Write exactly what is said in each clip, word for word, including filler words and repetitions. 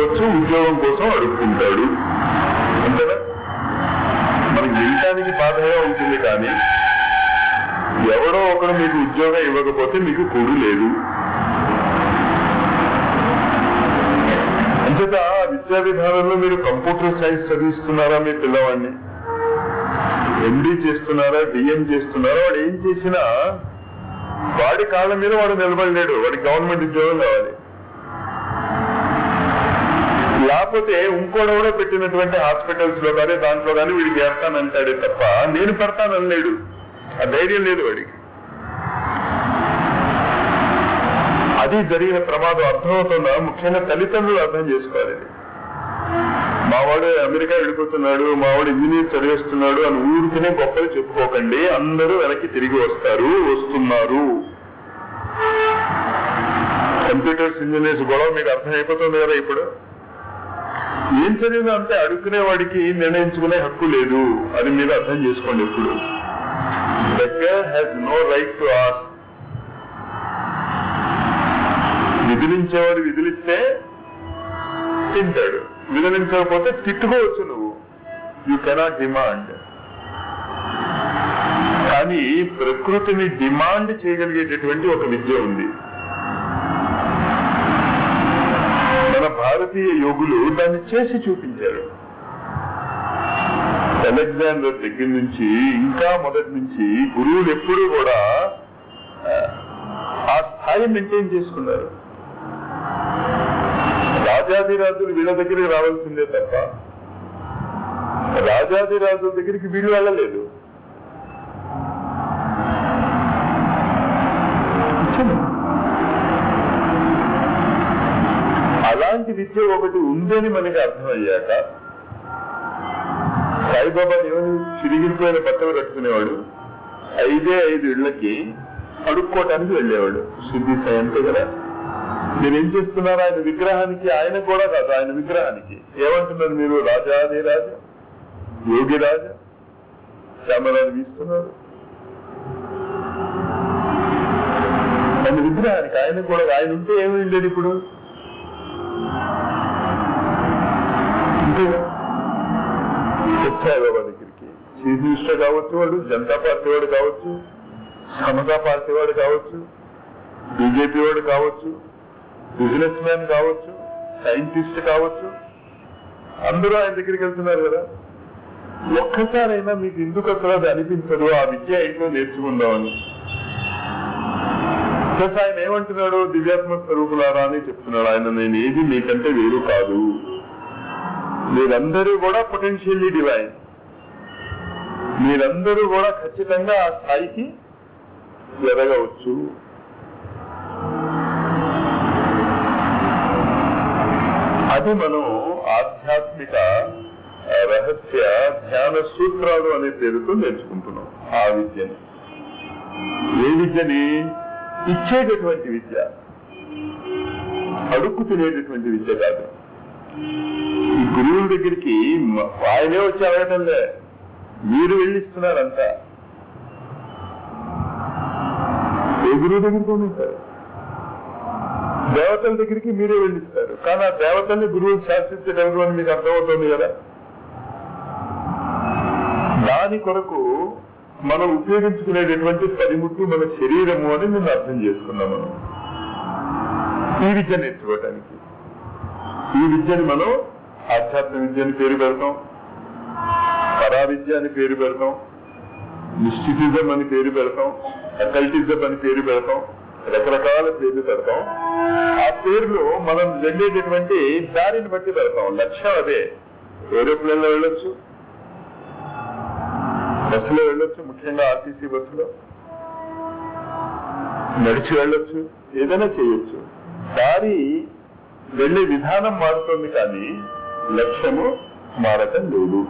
చెప్పచ్చు, ఉద్యోగం కోసం అడుక్కుంటాడు. అంతేనా? మనకి వినటానికి బాధగా ఉంటుంది, కానీ ఎవడో ఒకడు మీకు ఉద్యోగం ఇవ్వకపోతే మీకు కూడు లేదు. అంచేత విద్యా విధానంలో మీరు కంప్యూటర్ సైన్స్ చదివిస్తున్నారా మీ పిల్లవాడిని, ఎండీ చేస్తున్నారా, డిఎం చేస్తున్నారా, వాడు ఏం చేసినా వాడి కాళ్ళ మీద వాడు నిలబడలేడు. వాడి గవర్నమెంట్ ఉద్యోగం కావాలి. లేకపోతే ఇంకోటి కూడా పెట్టినటువంటి హాస్పిటల్స్ లో కానీ దాంట్లో కానీ వీడికి చేస్తానంటాడే తప్ప నేను పెడతానలేడు. ఆ ధైర్యం లేదు వాడికి. అది జరిగిన ప్రమాదం అర్థమవుతుందా? ముఖ్యంగా తల్లిదండ్రులు అర్థం చేసుకోవాలి. మావాడు అమెరికా వెళ్ళిపోతున్నాడు, మావాడు ఇంజనీర్ చదివేస్తున్నాడు అని ఊరికనే గొప్పలు చెప్పుకోకండి. అందరూ వెనక్కి తిరిగి వస్తారు, వస్తున్నారు. కంప్యూటర్స్ ఇంజనీర్స్ గొడవ మీకు అర్థమైపోతుంది కదా. ఇప్పుడు ఏం చదివినా అంటే అడుక్కునే వాడికి నిర్ణయించుకునే హక్కు లేదు అని మీరు అర్థం చేసుకోండి. ఇప్పుడు beggar has no right to ask. విధిలించేవాడు విధిలిస్తే తింటాడు, విధిలించకపోతే తిట్టుకోవచ్చు నువ్వు. You cannot demand. కానీ ప్రకృతిని డిమాండ్ చేయగలిగేటటువంటి ఒక విద్య ఉంది. మన భారతీయ యోగులు దాన్ని చేసి చూపించారు. అలెగ్జాండర్ దగ్గర నుంచి ఇంకా మొదటి నుంచి గురువులు ఎప్పుడూ కూడా ఆ స్థాయి మెయింటైన్ చేసుకున్నారు. రాజాదిరాజులు వీళ్ళ దగ్గరికి రావాల్సిందే తప్ప రాజాదిరాజుల దగ్గరికి వీళ్ళు వెళ్ళలేదు. అలాంటి విద్య ఒకటి ఉందని మనకి అర్థమయ్యాక సాయిబాబా ఏమని చిరిగిపోయిన బట్టలు కట్టుకునేవాడు, ఐదే ఐదు ఇళ్లకి అడుక్కోవటానికి వెళ్ళేవాడు. శుద్ధి సాయి అంతే కదా. మీరేం చేస్తున్నారు? ఆయన విగ్రహానికి, ఆయన కూడా కాదు, ఆయన విగ్రహానికి ఏమంటున్నారు మీరు? రాజాదే రాజా, యోగి రాజా, శ్యామరాజు వీస్తున్నారు. ఆయన విగ్రహానికి, ఆయన కూడా, ఆయన ఉంటే ఏమి ఉండేది ఇప్పుడు? సాయిబాబా దగ్గరికి చీఫ్ మినిస్టర్ కావచ్చు, వాడు జనతా పార్టీ వాడు కావచ్చు, సమతా పార్టీ వాడు కావచ్చు, బీజేపీ వాడు కావచ్చు, బిజినెస్ మ్యాన్ కావచ్చు, సైంటిస్ట్ కావచ్చు, అందరూ ఆయన దగ్గరికి వెళ్తున్నారు కదా. ఒక్కసారైనా మీకు ఎందుకు అసలు అది అనిపించదు ఆ విద్య ఏంటో నేర్చుకుందామని? ప్లస్ ఆయన ఏమంటున్నాడు? దివ్యాత్మ స్వరూపులారా అని చెప్తున్నాడు ఆయన. నేను ఏది మీకంటే వేరు కాదు, మీరందరూ కూడా పొటెన్షియల్లీ డివైన్, మీరందరూ కూడా ఖచ్చితంగా ఆ స్థాయికి ఎదగవచ్చు. అది మనం ఆధ్యాత్మిక రహస్య ధ్యాన సూత్రాలు అనే పేరుతో నేర్చుకుంటున్నాం. ఆ విద్యని, ఏ విద్యని? ఇచ్చేటటువంటి విద్య, అడుక్కు తినేటటువంటి విద్య కాదు. ఈ గురువుల దగ్గరికి ఆయనే వచ్చి అడగటంలే, మీరు వెళ్ళిస్తున్నారంతా. ఏ గురువు దగ్గరికి ఉంటారు? దేవతల దగ్గరికి మీరే వెళ్ళిస్తారు. కానీ ఆ దేవతల్ని గురువులు శాస్త్రించగలరు అని మీకు అర్థమవుతుంది కదా. దాని కొరకు మనం ఉపయోగించుకునేటటువంటి పనిముట్టు మన శరీరము అని మేము అర్థం చేసుకున్నాం. మనం ఈ విద్య నేర్చుకోవటానికి ఈ విద్యని మనం ఆధ్యాత్మ విద్య అని పేరు పెడతాం, పరా విద్య అని పేరు పెడతాం, మిస్టిసిజం అని పేరు పెడతాం, అకల్టిజం అని పేరు పెడతాం, రకరకాల పేర్లు పెడతాం. ఆ పేర్లు మనం వెళ్ళేటటువంటి దారిని బట్టి పెడతాం. లక్ష్యం అదే. ఏరోప్లేన్ లో వెళ్ళొచ్చు, బస్సులో వెళ్ళొచ్చు, ముఖ్యంగా ఆర్టీసీ బస్సులో నడిచి వెళ్ళొచ్చు, ఏదైనా చేయొచ్చు. దారి వెళ్లే విధానం మారుతుంది, కానీ లక్ష్యము మారటం లేదు.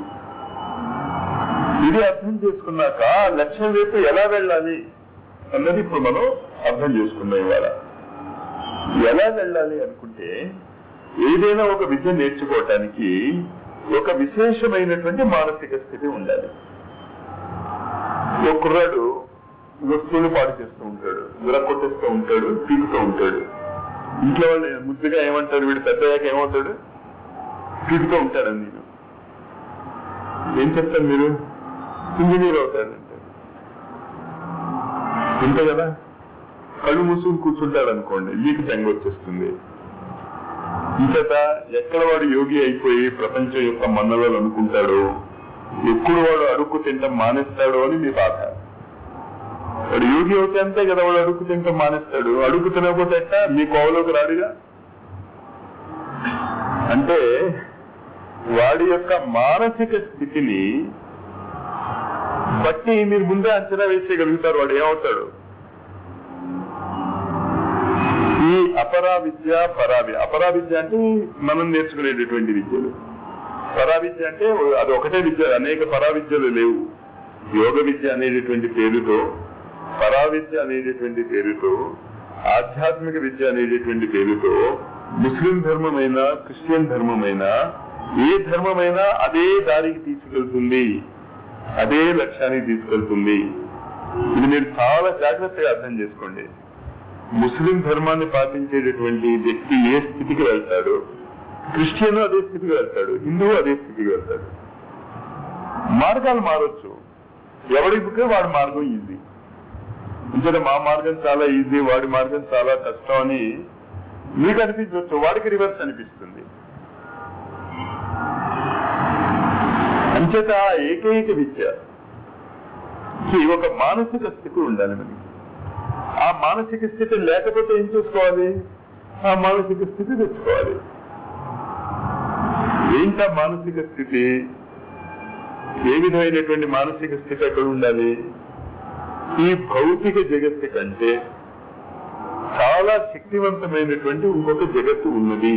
ఇది అర్థం చేసుకున్నాక లక్ష్యం వైపు ఎలా వెళ్ళాలి అన్నది ఇప్పుడు మనం అర్థం చేసుకున్నాం. ఇవాళ ఎలా వెళ్ళాలి అనుకుంటే, ఏదైనా ఒక విద్య నేర్చుకోవటానికి ఒక విశేషమైనటువంటి మానసిక స్థితి ఉండాలి. ఒక కుర్రాడు వస్తువులు పాడు చేస్తూ ఉంటాడు, విరక్కొట్టేస్తూ ఉంటాడు, పీకుతూ ఉంటాడు. ఇంట్లో వాళ్ళు ముద్దుగా ఏమంటారు? వీడు పెద్దయ్యాక ఏమవుతాడు? తిరుగుతూ ఉంటాడని నేను ఏం చెప్తాను, మీరు ఇంజనీర్ అవుతాడంటే అంతే కదా. కళ్ళు మూసుకుని కూర్చుంటాడు అనుకోండి, మీకు జంగ వచ్చేస్తుంది. ఇంకట ఎక్కడ వాడు యోగి అయిపోయి ప్రపంచం యొక్క మన్నలు అనుకుంటాడో, ఎప్పుడు వాడు అడుక్కు తింటాం మానేస్తాడో అని మీ బాధ. వాడు యోగి అవుతే అంతే కదా, వాడు అడుక్కు తింటాం మానేస్తాడు. అడుక్కు తినకపోతే ఎట్ట మీ కోవలోకి రాడుగా. అంటే వాడి యొక్క మానసిక స్థితిని బట్టి మీరు ముందే అంచనా వేసేయగలుగుతారు వాడు ఏమవుతాడు. ఈ అపరా విద్య పరావి, అపరా విద్య అంటే మనం నేర్చుకునేటటువంటి విద్యలు, పరా విద్య అంటే అది ఒకటే విద్య, అనేక పరా విద్యలు లేవు. యోగ విద్య అనేటటువంటి పేరుతో, పరా విద్య అనేటటువంటి పేరుతో, ఆధ్యాత్మిక విద్య అనేటటువంటి పేరుతో ముస్లిం ధర్మమైనా క్రిస్టియన్ ధర్మమైనా ఏ ధర్మమైనా అదే దారికి తీసుకెళ్తుంది, అదే లక్ష్యానికి తీసుకెళ్తుంది. ఇది మీరు చాలా జాగ్రత్తగా అర్థం చేసుకోండి. ముస్లిం ధర్మాన్ని పాటించేటటువంటి వ్యక్తి ఏ స్థితికి వెళ్తాడు, క్రిస్టియన్ అదే స్థితికి వెళ్తాడు, హిందువు అదే స్థితికి వెళ్తాడు. మార్గాలు మారొచ్చు, ఎవరికి వాడి మార్గం ఈజీ. ఇంకొక మా మార్గం చాలా ఈజీ, వాడి మార్గం చాలా కష్టం అని మీకు అనిపించవచ్చు, వాడికి రివర్స్ అనిపిస్తుంది. అంచేత ఏకైక విద్య ఒక మానసిక స్థితి ఉండాలి మనకి. ఆ మానసిక స్థితి లేకపోతే ఏం చూసుకోవాలి, ఆ మానసిక స్థితి తెచ్చుకోవాలి. ఏంటా మానసిక స్థితి, ఏ విధమైనటువంటి మానసిక స్థితి ఎక్కడ ఉండాలి? ఈ భౌతిక జగత్తు కంటే చాలా శక్తివంతమైనటువంటి ఇంకొక జగత్తు ఉన్నది.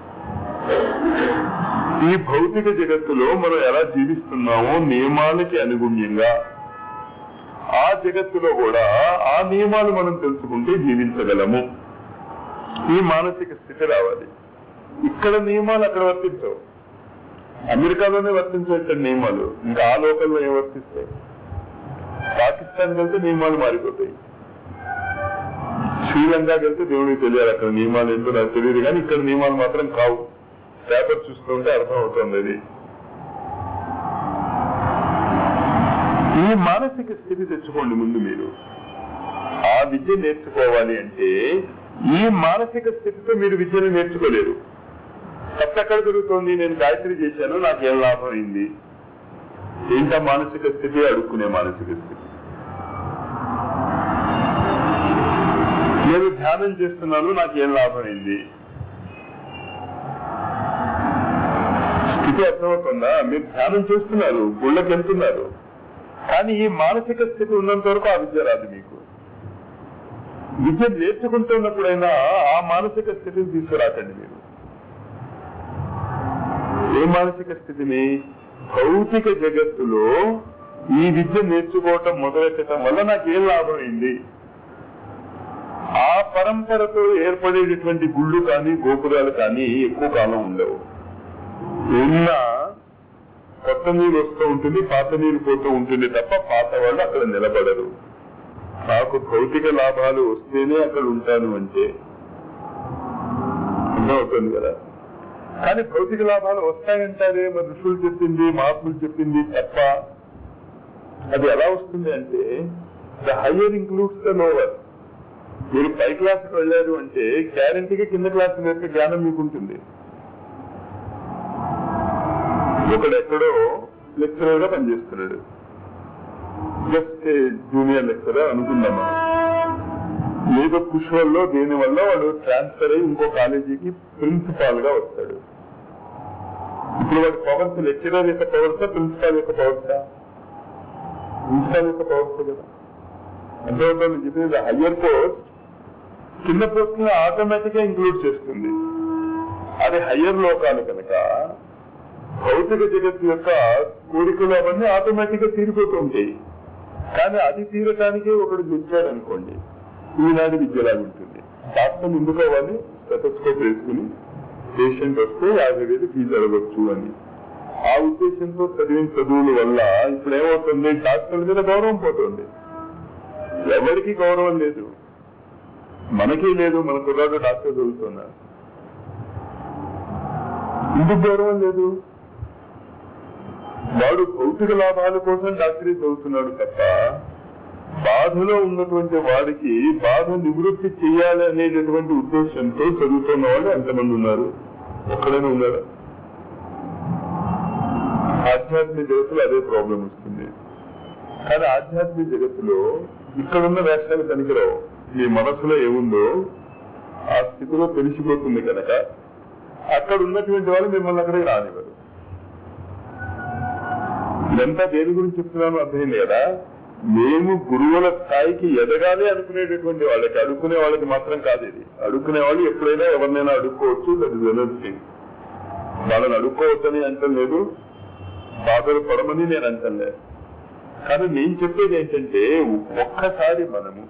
ఈ భౌతిక జగత్తులో మనం ఎలా జీవిస్తున్నామో నియమాలకి అనుగుణ్యంగా ఆ జగత్తులో కూడా ఆ నియమాలు మనం తెలుసుకుంటే జీవించగలము. ఈ మానసిక స్థితి రావాలి. ఇక్కడ నియమాలు అక్కడ వర్తించవు, అమెరికాలోనే వర్తించవు ఇక్కడ నియమాలు, ఇంకా ఆ లోకల్లో ఏం వర్తిస్తాయి? పాకిస్తాన్ వెళ్తే నియమాలు మారిపోతాయి, శ్రీలంకకి వెళ్తే దేవుడికి తెలియాలి అక్కడ నియమాలు ఏంటో నాకు తెలియదు, కానీ ఇక్కడ నియమాలు మాత్రం కావు. పేపర్ చూస్తుంటే అర్థం అవుతుంది. అది ఈ మానసిక స్థితి తెచ్చుకోండి ముందు మీరు. ఆ విద్య నేర్చుకోవాలి అంటే ఈ మానసిక స్థితితో మీరు విద్యను నేర్చుకోలేరు. తప్పెక్కడ దొరుకుతోంది, నేను గాయత్రి చేశాను నాకేం లాభం అయింది, ఏంటా మానసిక స్థితి? అడుక్కునే మానసిక స్థితి. నేను ధ్యానం చేస్తున్నాను నాకేం లాభం అయింది, స్థితి అర్థమవుతుందా? మీరు ధ్యానం చేస్తున్నారు, గుళ్ళకి వెళ్తున్నారు, కానీ ఈ మానసిక స్థితి ఉన్నంత వరకు ఆ విద్య రాదు మీకు. విద్య నేర్చుకుంటున్నప్పుడైనా ఆ మానసిక స్థితిని తీసుకురాకండి మీరు. ఏ మానసిక స్థితిని? భౌతిక జగత్తులో ఈ విద్య నేర్చుకోవటం మొదలెట్టడం వల్ల నాకేం లాభం అయింది. ఆ పరంపరతో ఏర్పడేటటువంటి గుళ్ళు కానీ గోపురాలు కానీ ఎక్కువ కాలం ఉండవు. ఉన్న కొత్త నీరు వస్తూ ఉంటుంది, పాత నీరు పోతూ ఉంటుంది తప్ప పాత వాళ్ళు అక్కడ నిలబడరు. నాకు భౌతిక లాభాలు వస్తేనే అక్కడ ఉంటాను అంటే అర్థమవుతుంది కదా. కానీ భౌతిక లాభాలు వస్తాయంటారే మరి ఋషులు చెప్పింది, మహాత్ములు చెప్పింది తప్ప. అది ఎలా వస్తుంది అంటే the higher includes the lower. మీరు పై క్లాస్కి వెళ్ళారు అంటే గ్యారంటీగా కింద క్లాస్ యొక్క జ్ఞానం మీకు ఉంటుంది. ఒకడు ఎక్కడో లెక్చరర్ గా పనిచేస్తున్నాడు, జస్ట్ జూనియర్ లెక్చరర్ అనుకుందాం మనం. ఏదో కుషువల్లో దేని వల్ల వాడు ట్రాన్స్ఫర్ అయ్యి ఇంకో కాలేజీకి ప్రిన్సిపాల్ గా వస్తాడు. ఇప్పుడు వాడి పవర్స్ లెక్చరర్ యొక్క పవర్సా, ప్రిన్సిపాల్ యొక్క పవర్సా? ప్రిన్సిపాల్ యొక్క పవర్స్ కదా. అంతేకాదు చెప్పేది హయ్యర్ పోస్ట్ కింద పోస్ట్ ని ఆటోమేటిక్ గా ఇంక్లూడ్ చేస్తుంది. అది హయ్యర్ లోకాలు కనుక భౌతిక జగత్తు యొక్క కోరికలు అవన్నీ ఆటోమేటిక్ గా తీరిపోతూ ఉంటాయి. కానీ అది తీరటానికి ఒకడు గుర్చాడు అనుకోండి, ఈనాడు విద్యలాగా ఉంటుంది. డాక్టర్ ఎందుకు అవ్వాలి? స్టెథోస్కోప్ వేసుకుని పేషెంట్ వస్తే యాభై వేలు ఫీజు అడగొచ్చు అని. ఆ ఉద్దేశంతో చదివిన చదువుల వల్ల ఇప్పుడు ఏమవుతుంది, డాక్టర్ల మీద గౌరవం పోతుంది. ఎవరికి గౌరవం లేదు, మనకి లేదు. మన కుర్రాడు డాక్టర్ చదువుతున్నారు, ఎందుకు గౌరవం లేదు? వాడు భౌతిక లాభాల కోసం డాక్టరీ చదువుతున్నాడు తప్ప బాధలో ఉన్నటువంటి వాడికి బాధ నివృత్తి చేయాలి అనేటటువంటి ఉద్దేశంతో చదువుతున్న వాళ్ళు ఎంతమంది ఉన్నారు? ఒక్కడైనా ఉన్నారా? ఆధ్యాత్మిక జగత్తులో అదే ప్రాబ్లం వస్తుంది. కానీ ఆధ్యాత్మిక జగత్తులో ఇక్కడున్న వేషాలు పనికిరావు. మీ మనసులో ఏముందో ఆ స్థితిలో తెలిసిపోతుంది కనుక అక్కడ ఉన్నటువంటి వాళ్ళు మిమ్మల్ని అక్కడికి రానివ్వరు. ఇదంతా దేని గురించి చెప్తున్నాను అర్థమైంది కదా? మేము గురువుల స్థాయికి ఎదగాలి అనుకునేటటువంటి వాళ్ళకి, అడుక్కునే వాళ్ళకి మాత్రం కాదు ఇది. అడుక్కునే వాళ్ళు ఎప్పుడైనా ఎవరినైనా అడుక్కోవచ్చు. That is another thing. వాళ్ళని అడుక్కోవచ్చని అంటలేదు, బాధలు పడమని నేను అంటలేదు. కానీ నేను చెప్పేది ఏంటంటే, ఒక్కసారి మనము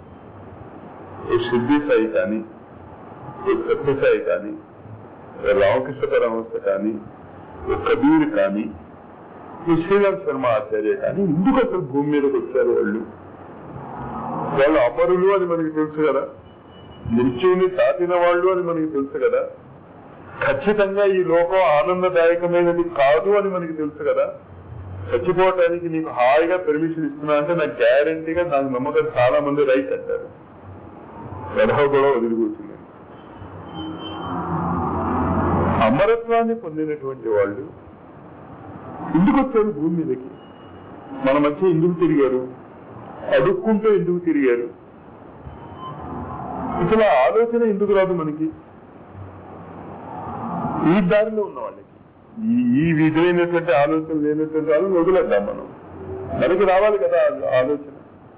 సిద్ధి సాయి కానీ, సత్యసాయి కానీ, రామకృష్ణ పరమహంస కానీ, కబీర్ కానీ, శ్రీరామ్ శర్మ ఆచార్య కానీ ఎందుకు అసలు భూమి మీదకి వచ్చారు? వాళ్ళు వాళ్ళు అమరులు అని మనకి తెలుసు కదా, మృత్యువుని దాటిన వాళ్ళు అని మనకి తెలుసు కదా, ఖచ్చితంగా ఈ లోకం ఆనందదాయకమైనది కాదు అని మనకి తెలుసు కదా. చచ్చిపోవటానికి నీకు హాయిగా పర్మిషన్ ఇస్తున్నా అంటే నాకు గ్యారంటీగా నాకు నమ్మకం చాలా మంది రైట్ అంటారు. గర్భ కూడా వదిలిపోతుంది. అమరత్వాన్ని పొందినటువంటి వాళ్ళు ఎందుకు వచ్చారు భూమి మీదకి? మన మధ్య ఎందుకు తిరిగారు? అడుక్కుంటూ ఎందుకు తిరిగారు? అసలు ఆలోచన ఎందుకు రాదు మనకి? ఈ దారిలో ఉన్న వాళ్ళకి ఈ విధమైనటువంటి ఆలోచన లేనటువంటి వాళ్ళు వదిలేద్దాం. మనం మనకి రావాలి కదా ఆలోచన.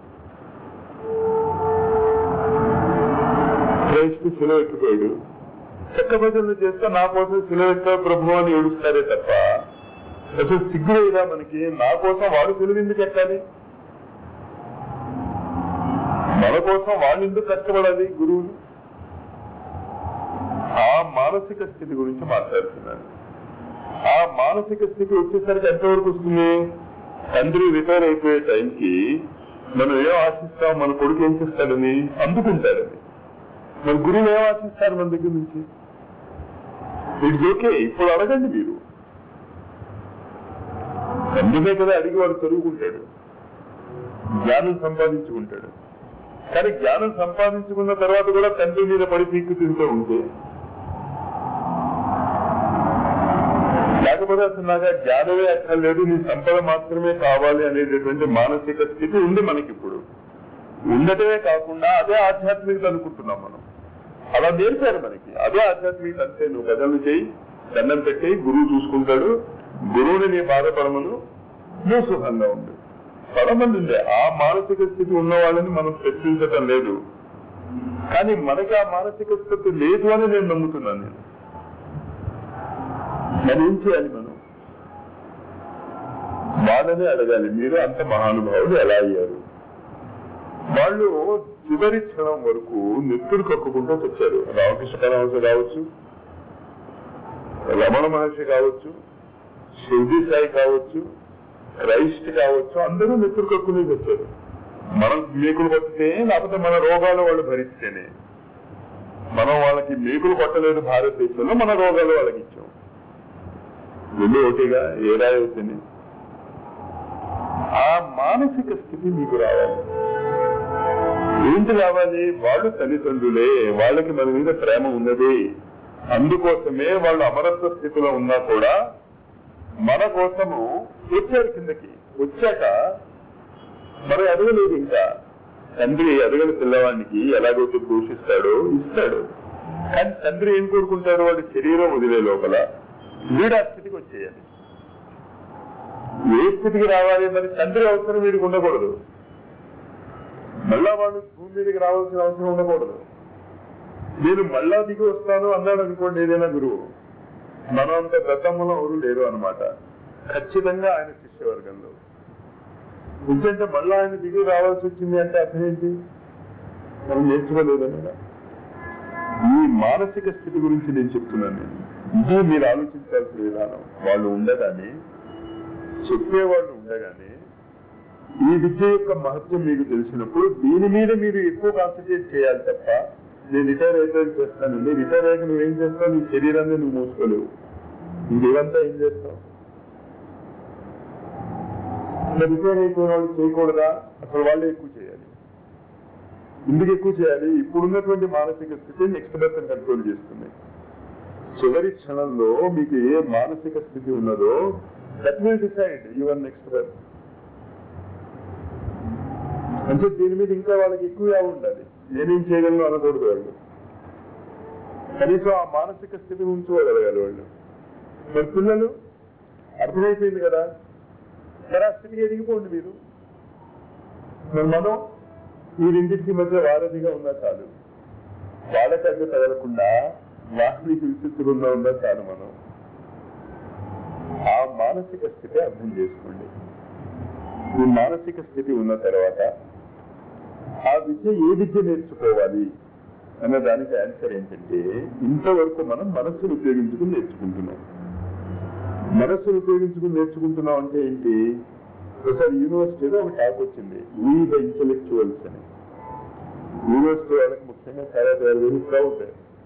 క్రైస్తు సెలవు ఎక్కిపోయాడు, చెక్క భజనలు చేస్తే నా కోసం సెలవు ఎక్క ప్రభు అని ఏడుస్తారే తప్ప అసలు సిగ్గులేదా మనకి? నా కోసం వాడు సెలవు ఎందుకు ఎక్కాలి? మన కోసం వాళ్ళు ఎందుకు కష్టపడాలి గురువులు? ఆ మానసిక స్థితి గురించి మాట్లాడుతున్నాను. ఆ మానసిక స్థితి వచ్చేసరికి ఎంతవరకు వస్తుంది? తండ్రి రిటైర్ అయిపోయే టైంకి మనం ఏం ఆశిస్తాం? మన కొడుకు ఏం చేస్తాడని అందుకుంటాడని. మన గురువులు ఏం ఆశిస్తారు మన దగ్గర నుంచి? ఇది ఓకే, ఇప్పుడు అడగండి మీరు. అందుకే కదా అడిగి వాడు చదువుకుంటాడు, జ్ఞానం సంపాదించుకుంటాడు. కానీ జ్ఞానం సంపాదించుకున్న తర్వాత కూడా తండ్రి మీద పడి పీక్కు తింటూ ఉంటే, లేకపోతే అసలు నాకు జ్ఞానమే అక్కర్లేదు, నీ సంపద మాత్రమే కావాలి అనేటటువంటి మానసిక స్థితి ఉంది మనకి. ఇప్పుడు ఉండటమే కాకుండా అదే ఆధ్యాత్మికత అనుకుంటున్నాం మనం. అలా నేర్పారు మనకి, అదే ఆధ్యాత్మికత. అంతే, నువ్వు గదలు చేయి, దండం పెట్టి గురువు చూసుకుంటాడు, గురువుని నీ బాధపడమను, నువ్వు సుఖంగా ఉండు. చాలా మంది ఉంది ఆ మానసిక స్థితి ఉన్న వాళ్ళని మనం ప్రశ్నించటం లేదు. కానీ మనకి ఆ మానసిక స్థితి లేదు అని నేను నమ్ముతున్నాను. నేను మనం ఏం చేయాలి? మనం వాళ్ళనే అడగాలి, మీరు అంత మహానుభావులు ఎలా అయ్యారు? వాళ్ళు చివరి క్షణం వరకు నెత్తురు కక్కుకుంటూ వచ్చారు. రామకృష్ణ పరమహంస కావచ్చు, రమణ మహర్షి కావచ్చు, షిర్డీ సాయి కావచ్చు, క్రైస్ట్ కావచ్చు, అందరూ నెత్తురు కక్కునే వచ్చారు. మనం మేకులు కొట్టితే, లేకపోతే మన రోగాలు వాళ్ళు భరిస్తేనే. మనం వాళ్ళకి మేకులు కొట్టలేదు భారతదేశంలో, మన రోగాలు వాళ్ళకి ఇచ్చాం. రెండు ఒకటిగా ఏడాది. ఆ మానసిక స్థితి మీకు రావాలి. ఏంటి రావాలి? వాళ్ళు తల్లిదండ్రులే, వాళ్ళకి మన మీద ప్రేమ ఉన్నది. అందుకోసమే వాళ్ళు అమరత్వ స్థితిలో ఉన్నా కూడా మన కోసము వచ్చారు కిందకి. వచ్చాక మరి అడగలేదు. ఇంకా తండ్రి అడగని పిల్లవాడికి ఎలాగైతే పోషిస్తాడో ఇస్తాడు. కానీ తండ్రి ఏం కోరుకుంటాడు? వాడి శరీరం వదిలే లోపల వీడు ఆ స్థితికి వచ్చేయాలి. ఏ స్థితికి రావాలి? మరి తండ్రి అవసరం వీడికి ఉండకూడదు. మళ్ళా వాడు భూమి మీదకి రావాల్సిన అవసరం ఉండకూడదు. నేను మళ్ళా దిగి వస్తాను అన్నాడు అనుకోండి ఏదైనా గురువు, మనం అంత గతంలో ఎవరు లేరు అనమాట. ఖచ్చితంగా ఆయన శిష్యవర్గంలో ఎందుకంటే మళ్ళా ఆయన దిగి రావాల్సి వచ్చింది అంటే అర్థం ఏంటి? మనం నేర్చుకోలేదన్నా. ఈ మానసిక స్థితి గురించి నేను చెప్తున్నాను. నేను ఇది మీరు ఆలోచించాల్సిన విధానం. వాళ్ళు ఉండగానే, చెప్పేవాళ్ళు ఉండగానే ఈ విద్య యొక్క మహత్వం మీకు తెలిసినప్పుడు దీని మీద మీరు ఎక్కువ కాన్సన్ట్రేట్ చేయాలి తప్ప, నేను రిటైర్ అయితే చేస్తానండి, రిటైర్ అయ్యాక నువ్వేం చేస్తావు? నీ శరీరాన్ని నువ్వు మోసుకోలేవు. ఇదేవంతా ఏం చేస్తాం? రిపేర్ అయిపోయిన వాళ్ళు చేయకూడదా? అసలు వాళ్ళే ఎక్కువ చేయాలి. ఎందుకు ఎక్కువ చేయాలి? ఇప్పుడున్నటువంటి మానసిక స్థితి నెక్స్ట్ బర్త్ కంట్రోల్ చేస్తుంది. చివరి క్షణంలో మీకు ఏ మానసిక స్థితి ఉన్నదో that will decide your next birth. అంటే దీని మీద ఇంకా వాళ్ళకి ఎక్కువ ఉండాలి. నేనేం చేయగలను అనకూడదు వాళ్ళు. కనీసం ఆ మానసిక స్థితి ఉంచుకోగలగాలి వాళ్ళు. మరి పిల్లలు అర్థమైపోయింది కదా, మరి ఆ స్థితికి ఎదిగిపోండి మీరు. మరి మనం ఈ రెండింటికి మధ్య వారధిగా ఉన్నా చాలు. వాళ్ళకి అడ్డు తగలకుండా వారిని విసురుకుండా ఉన్నా చాలు. మనం ఆ మానసిక స్థితి అర్థం చేసుకోండి. ఈ మానసిక స్థితి ఉన్న తర్వాత ఆ విద్య ఏ విద్య నేర్చుకోవాలి అన్న దానికి ఆన్సర్ ఏంటంటే, ఇంతవరకు మనం మనస్సును ఉపయోగించుకుని నేర్చుకుంటున్నాం. మనస్సును ఉపయోగించుకుని నేర్చుకుంటున్నాం అంటే ఏంటి? ఒకసారి యూనివర్సిటీలో ఒక టాక్ వచ్చింది, వీ ద ఇంటెలెక్చువల్స్ అని. యూనివర్సిటీ వాళ్ళకి ముఖ్యంగా చాలా వెరీ ప్రౌడ్,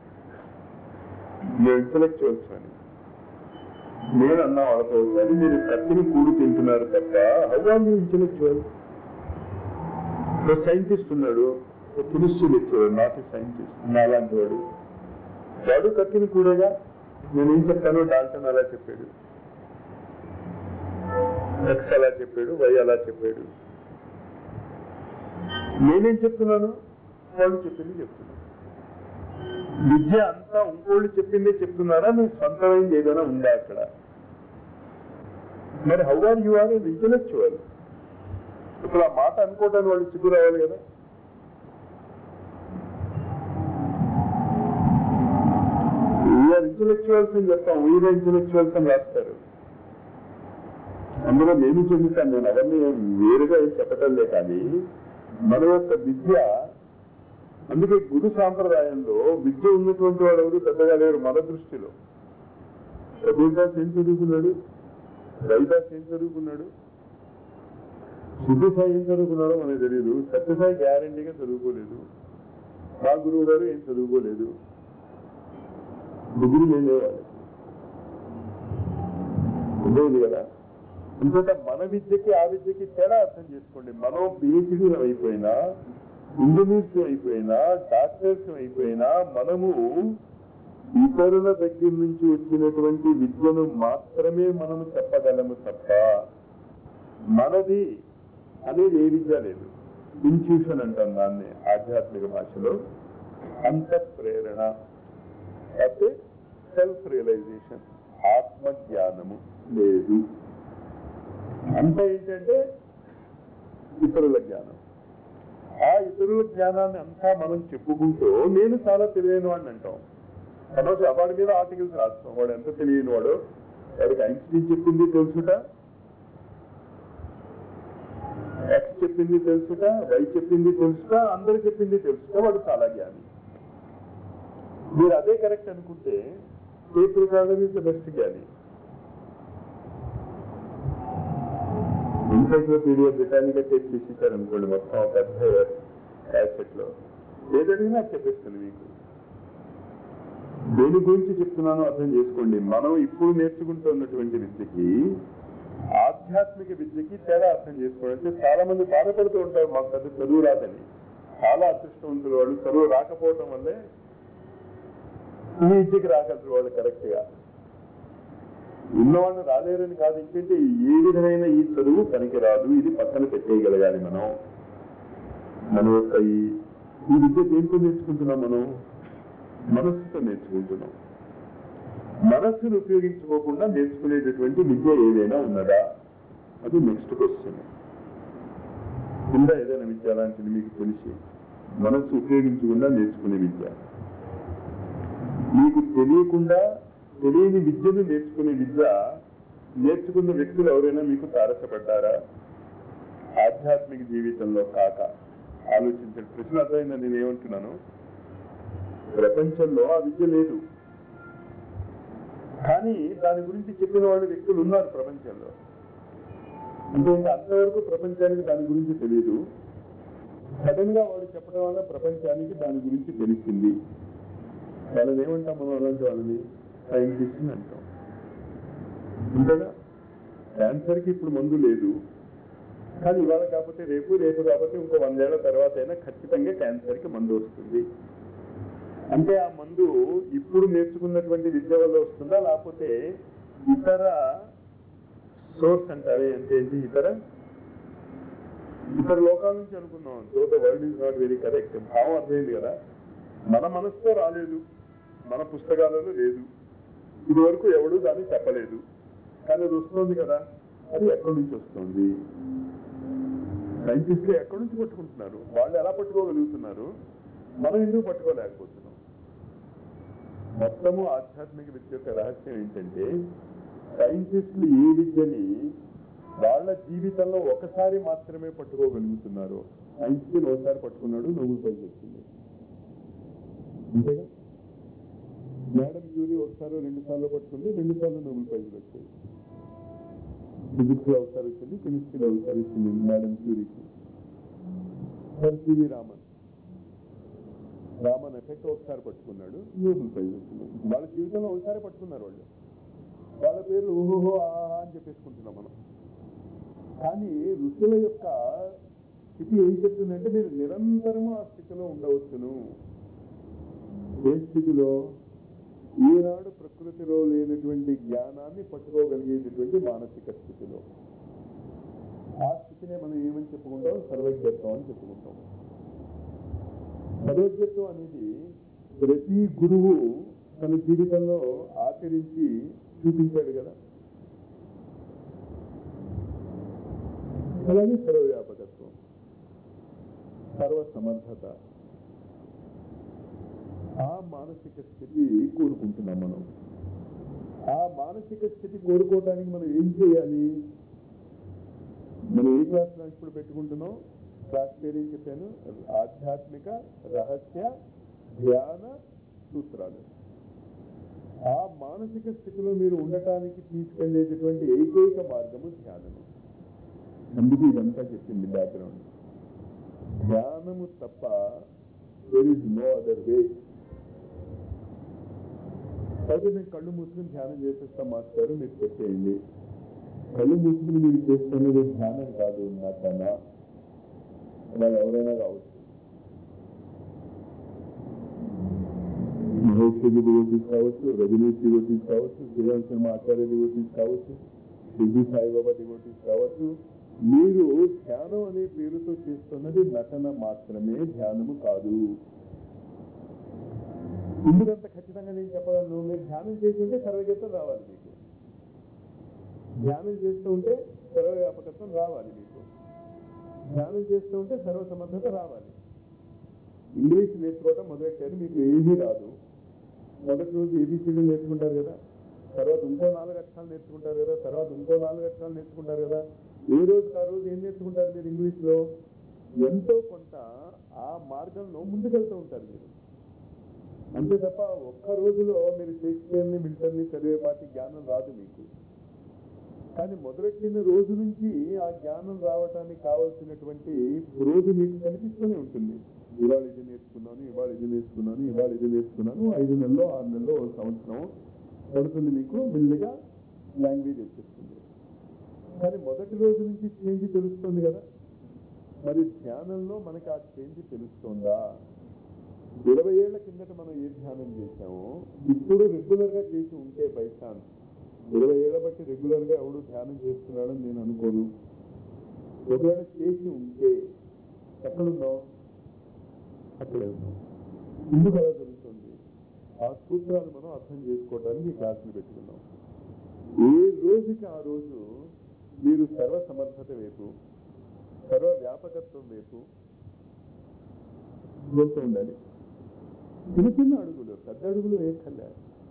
మేము ఇంటెలెక్చువల్స్ అని. నేను అన్నా వాళ్ళతో, ఒకసారి మీరు కత్తిని కూడు తింటున్నారు తప్ప హౌ ఆర్ యూ ఇంటెలెక్చువల్? ఒక సైంటిస్ట్ ఉన్నాడు, ఒక chemistry lecturer, not a scientist, నాలాంటి వాడు. వాడు కత్తిని కూడగా నేనేం చెప్తానో డాల్టన్ అలా చెప్పాడు, ఎక్స్ అలా చెప్పాడు, వై అలా చెప్పాడు. నేనేం చెప్తున్నాను? వాళ్ళు చెప్పింది చెప్తున్నాను. విద్య అంతా ఇంకోళ్ళు చెప్పిందే చెప్తున్నారా? మీ సొంతమైంది ఏదైనా ఉందా అక్కడ? మరి how are you are intellectual? ఇప్పుడు ఆ మాట అనుకోవటానికి వాళ్ళు సిగ్గు రావాలి కదా. వీఆర్ ఇంటెలెక్చువల్స్ అని చెప్తాం, వీఆర్ ఇంటెలెక్చువల్స్ అని రాస్తారు. అందులో నేను చెందుతాను, నేను అవన్నీ వేరుగా ఏం చెప్పటంలే. కానీ మన యొక్క విద్య, అందుకే గురు సాంప్రదాయంలో విద్య ఉన్నటువంటి వాడు ఎవరు పెద్దగా లేరు మన దృష్టిలో. కబీర్దాస్ ఏం చదువుకున్నాడు? రవిదాస్ ఏం చదువుకున్నాడు? సిద్ధసాయి ఏం చదువుకున్నాడో మనకు తెలియదు. సత్యసాయి గ్యారంటీగా చదువుకోలేదు. మా గురువు గారు ఏం చదువుకోలేదు. డిగ్రీ లేనివాడు ఉండేది కదా. ఎందుకంటే మన విద్యకి ఆ విద్యకి తేడా అర్థం చేసుకోండి. మనం పిహెచ్డీ అయిపోయినా, ఇంజనీర్స్ అయిపోయినా, డాక్టర్స్ అయిపోయినా, మనము ఇతరుల దగ్గర నుంచి వచ్చినటువంటి విద్యను మాత్రమే మనము చెప్పగలము తప్ప మనది అనేది ఏ విద్య లేదు. ఇన్ట్యూషన్ అంటాం దాన్ని ఆధ్యాత్మిక భాషలో. అంత ప్రేరణ అంటే సెల్ఫ్ రియలైజేషన్, ఆత్మజ్ఞానము లేదు. అంత ఏంటంటే ఇతరుల జ్ఞానం. ఆ ఇతరుల జ్ఞానాన్ని అంతా మనం చెప్పుకుంటూ నేను చాలా తెలియని వాడిని అంటాం. మనోజ్ వాడి మీద ఆర్టికల్స్ రాస్తాం, వాడు ఎంత తెలియని వాడు. వాడికి ఐన్స్టీన్ చెప్పింది తెలుసుట, ఎక్స్ చెప్పింది తెలుసుట, వై చెప్పింది తెలుసుట, అందరు చెప్పింది తెలుసుట, వాడు చాలా జ్ఞాని. మీరు అదే కరెక్ట్ అనుకుంటే tape recorder is the best జ్ఞాని. ఎన్సైక్లోపీడియా బ్రిటానికా టేప్ తీసేశారనుకోండి మొత్తం పెద్ద క్యాసెట్ లో, ఏదడిగినా చెప్పేస్తుంది మీకు. దేని గురించి చెప్తున్నానో అర్థం చేసుకోండి. మనం ఇప్పుడు నేర్చుకుంటున్నటువంటి విద్యకి, ఆధ్యాత్మిక విద్యకి తేడా అర్థం చేసుకోండి. అంటే చాలా మంది బాధపడుతూ ఉంటారు, మాకు పెద్ద చదువు రాదని. చాలా అదృష్టవంతులు వాళ్ళు. చదువు రాకపోవటం వల్లే ఈ విద్యకి రాగలరు వాళ్ళు కరెక్ట్ గా. ఉన్నవాళ్ళు రాలేరని కాదు, ఇంకంటే ఏ విధమైన ఈ చదువు పనికి రాదు, ఇది పక్కన పెట్టేయగలగాలి. మనం మన యొక్క ఈ విద్య దేంతో నేర్చుకుంటున్నాం? మనం మనస్సుతో నేర్చుకుంటున్నాం. మనస్సును ఉపయోగించుకోకుండా నేర్చుకునేటటువంటి విద్య ఏదైనా ఉన్నదా? అది నెక్స్ట్ క్వశ్చన్. ఉందా ఏదైనా విద్య అలాంటిది మీకు తెలిసి? మనస్సు ఉపయోగించకుండా నేర్చుకునే విద్య. మీకు తెలియకుండా తెలియని విద్యను నేర్చుకునే విద్య నేర్చుకున్న వ్యక్తులు ఎవరైనా మీకు తారసపడ్డారా? ఆధ్యాత్మిక జీవితంలో కాక ఆలోచించండి. ప్రశ్న అర్థమైందా నేను ఏమంటున్నాను? ప్రపంచంలో ఆ విద్య లేదు, కానీ దాని గురించి చెప్పిన వాళ్ళు వ్యక్తులు ఉన్నారు ప్రపంచంలో. అంటే అంతవరకు ప్రపంచానికి దాని గురించి తెలియదు. సడన్ గా వాడు చెప్పడం వల్ల ప్రపంచానికి దాని గురించి తెలిసింది. వాళ్ళని ఏమంటాం మనం? అలాంటి వాళ్ళని సైంటిస్ట్ అంటాం. అంతేగా క్యాన్సర్కి ఇప్పుడు మందు లేదు, కానీ ఇవాళ కాకపోతే రేపు, రేపు కాకపోతే ఇంకో వందేళ్ల తర్వాత అయినా ఖచ్చితంగా క్యాన్సర్కి మందు వస్తుంది. అంటే ఆ మందు ఇప్పుడు నేర్చుకున్నటువంటి విద్య వల్ల వస్తుందా, లేకపోతే ఇతర సోర్స్ అంటారే అంటే ఏంటి, ఇతర ఇతర లోకాల నుంచి అనుకున్నాం. So the word is not very correct. భావం అర్థమైంది కదా. మన మనసుతో రాలేదు, మన పుస్తకాలలో లేదు, ఇది వరకు ఎవడు దాన్ని చెప్పలేదు, కానీ అది వస్తుంది కదా. అది ఎక్కడి నుంచి వస్తుంది? సైంటిస్టులు ఎక్కడి నుంచి పట్టుకుంటున్నారు? వాళ్ళు ఎలా పట్టుకోగలుగుతున్నారు, మనం ఎందుకు పట్టుకోలేకపోతున్నాం? మొత్తము ఆధ్యాత్మిక విద్య యొక్క రహస్యం ఏంటంటే, సైంటిస్టులు ఏ విద్యని వాళ్ళ జీవితంలో ఒకసారి మాత్రమే పట్టుకోగలుగుతున్నారు. ఐన్స్టీన్ ఒకసారి పట్టుకున్నాడు, నోబెల్ ప్రైజ్ వచ్చింది. అంతేగా. మేడం క్యూరీ ఒకసారి రెండు సార్లు పట్టుకుంది, రెండు సార్లు నోబెల్ ప్రైజ్లు వచ్చాయి. ఫిజిక్స్ లో ఒకసారి వచ్చింది, కెమిస్ట్రీలో ఒకసారి వచ్చింది మేడం క్యూరీకి. Sir C V Raman Raman effect ఒకసారి పట్టుకున్నాడు, నోబెల్ ప్రైజ్ వచ్చింది. వాళ్ళ జీవితంలో ఒకసారి పట్టుకున్నారు వాళ్ళు. వాళ్ళ పేర్లు ఊహో ఆహా అని చెప్పేసుకుంటున్నాం మనం. కానీ ఋషుల యొక్క స్థితి ఏం చెప్తుందంటే, మీరు నిరంతరము ఆ స్థితిలో ఉండవచ్చును. ఏ స్థితిలో? ఈనాడు ప్రకృతిలో లేనటువంటి జ్ఞానాన్ని పట్టుకోగలిగేటటువంటి మానసిక స్థితిలో. ఆ స్థితినే మనం ఏమని చెప్పుకుంటాం? సర్వజ్ఞత్వం అని చెప్పుకుంటాం. సర్వజ్ఞత్వం అనేది ప్రతి గురువు తన జీవితంలో ఆచరించి చూపించాడు కదా. అలాగే సర్వవ్యాపకత్వం, సర్వ సమర్థత, ఆ మానసిక స్థితి కోరుకుంటున్నాం మనం. ఆ మానసిక స్థితి కోరుకోవటానికి మనం ఏం చేయాలి? మనం ఏ క్లాస్ ఇప్పుడు పెట్టుకుంటున్నాం? క్లాస్ పేరు ఏం చెప్పాను? ఆధ్యాత్మిక రహస్య ధ్యాన సూత్రాలు. ఆ మానసిక స్థితిలో మీరు ఉండటానికి తీసుకెళ్లేటటువంటి ఏకైక మార్గము ధ్యానము. అందుకే ఇదంతా చెప్పింది బ్యాక్గ్రౌండ్. ధ్యానము తప్ప there is no other way. అయితే నేను కళ్ళు మూసుకుని ధ్యానం చేసేస్తాం మాస్టారు, మీరు చెప్పేయండి. కళ్ళు మూసుకుని మీరు చేస్తున్నది ధ్యానం కాదు, నాకన్నా వాళ్ళు ఎవరైనా కావచ్చు. మహేష్ డివోటీస్ కావచ్చు, రజనీష్ డివోటీస్ కావచ్చు, శ్రీరామ్ శర్మ ఆచార్య డివోటీస్ కావచ్చు, సిద్ధి సాయిబాబా డివోటీస్ కావచ్చు. మీరు ధ్యానం అనే పేరుతో చేస్తున్నది నటన మాత్రమే, ధ్యానము కాదు. ఎందుకంత ఖచ్చితంగా నేను చెప్పగలను? మీరు ధ్యానం చేస్తుంటే సర్వజ్ఞత్వం రావాలి మీకు. ధ్యానం చేస్తూ ఉంటే సర్వవ్యాపకత్వం రావాలి మీకు. ధ్యానం చేస్తూ ఉంటే సర్వసమర్థత రావాలి. ఇంగ్లీష్ నేర్చుకోవటం మొదలెట్టారు, మీకు ఏమీ రాదు. మొదటి రోజు ఏబీసీడీ నేర్చుకుంటారు కదా, తర్వాత ఇంకో నాలుగు అక్షరాలు నేర్చుకుంటారు కదా, తర్వాత ఇంకో నాలుగు అక్షరాలు నేర్చుకుంటారు కదా. ఏ రోజు ఆ రోజు ఏం నేర్చుకుంటారు మీరు? ఇంగ్లీష్లో ఎంతో కొంత ఆ మార్గంలో ముందుకెళ్తూ ఉంటారు మీరు. అంతే తప్ప ఒక్క రోజులో మీరు షేక్స్పియర్ని మిల్టన్ని చదివేపాటి జ్ఞానం రాదు మీకు. కానీ మొదలెట్టిన రోజు నుంచి ఆ జ్ఞానం రావటానికి కావాల్సినటువంటి రోజు మీకు కనిపిస్తూనే ఉంటుంది. ఇవాళ ఇది నేర్చుకున్నాను, ఇవాళ ఇది నేర్చుకున్నాను, ఇవాళ ఇది నేర్చుకున్నాను. ఐదు నెలలో ఆరు నెలలో ఒక సంవత్సరం పడుతుంది మీకు, మెల్లిగా లాంగ్వేజ్ వచ్చేస్తుంది. కానీ మొదటి రోజు నుంచి చేంజ్ తెలుస్తుంది కదా. మరి ధ్యానంలో మనకి ఆ చేంజ్ తెలుస్తుందా? ఇరవై ఏళ్ల కిందట మనం ఏ ధ్యానం చేశామో ఇప్పుడు రెగ్యులర్గా చేసి ఉంటే బై ఛాన్స్, ఇరవై ఏళ్ల బట్టి రెగ్యులర్గా ఎవడు ధ్యానం చేస్తున్నాడని నేను అనుకోను. ఒకవేళ చేసి ఉంటే ఎక్కడున్నావు? అక్కడే ఉన్నాం. ఎందుకు అలా జరుగుతుంది? ఆ సూత్రాలు మనం అర్థం చేసుకోవడానికి ఈ క్లాసులు పెట్టుకున్నాం. ఏ రోజుకి ఆ రోజు మీరు సర్వ సమర్థత వైపు, సర్వ వ్యాపకత్వం వైపు వెళ్తూ ఉండాలి. చిన్న చిన్న అడుగులు, పెద్ద అడుగులు వేయక్కర్లే.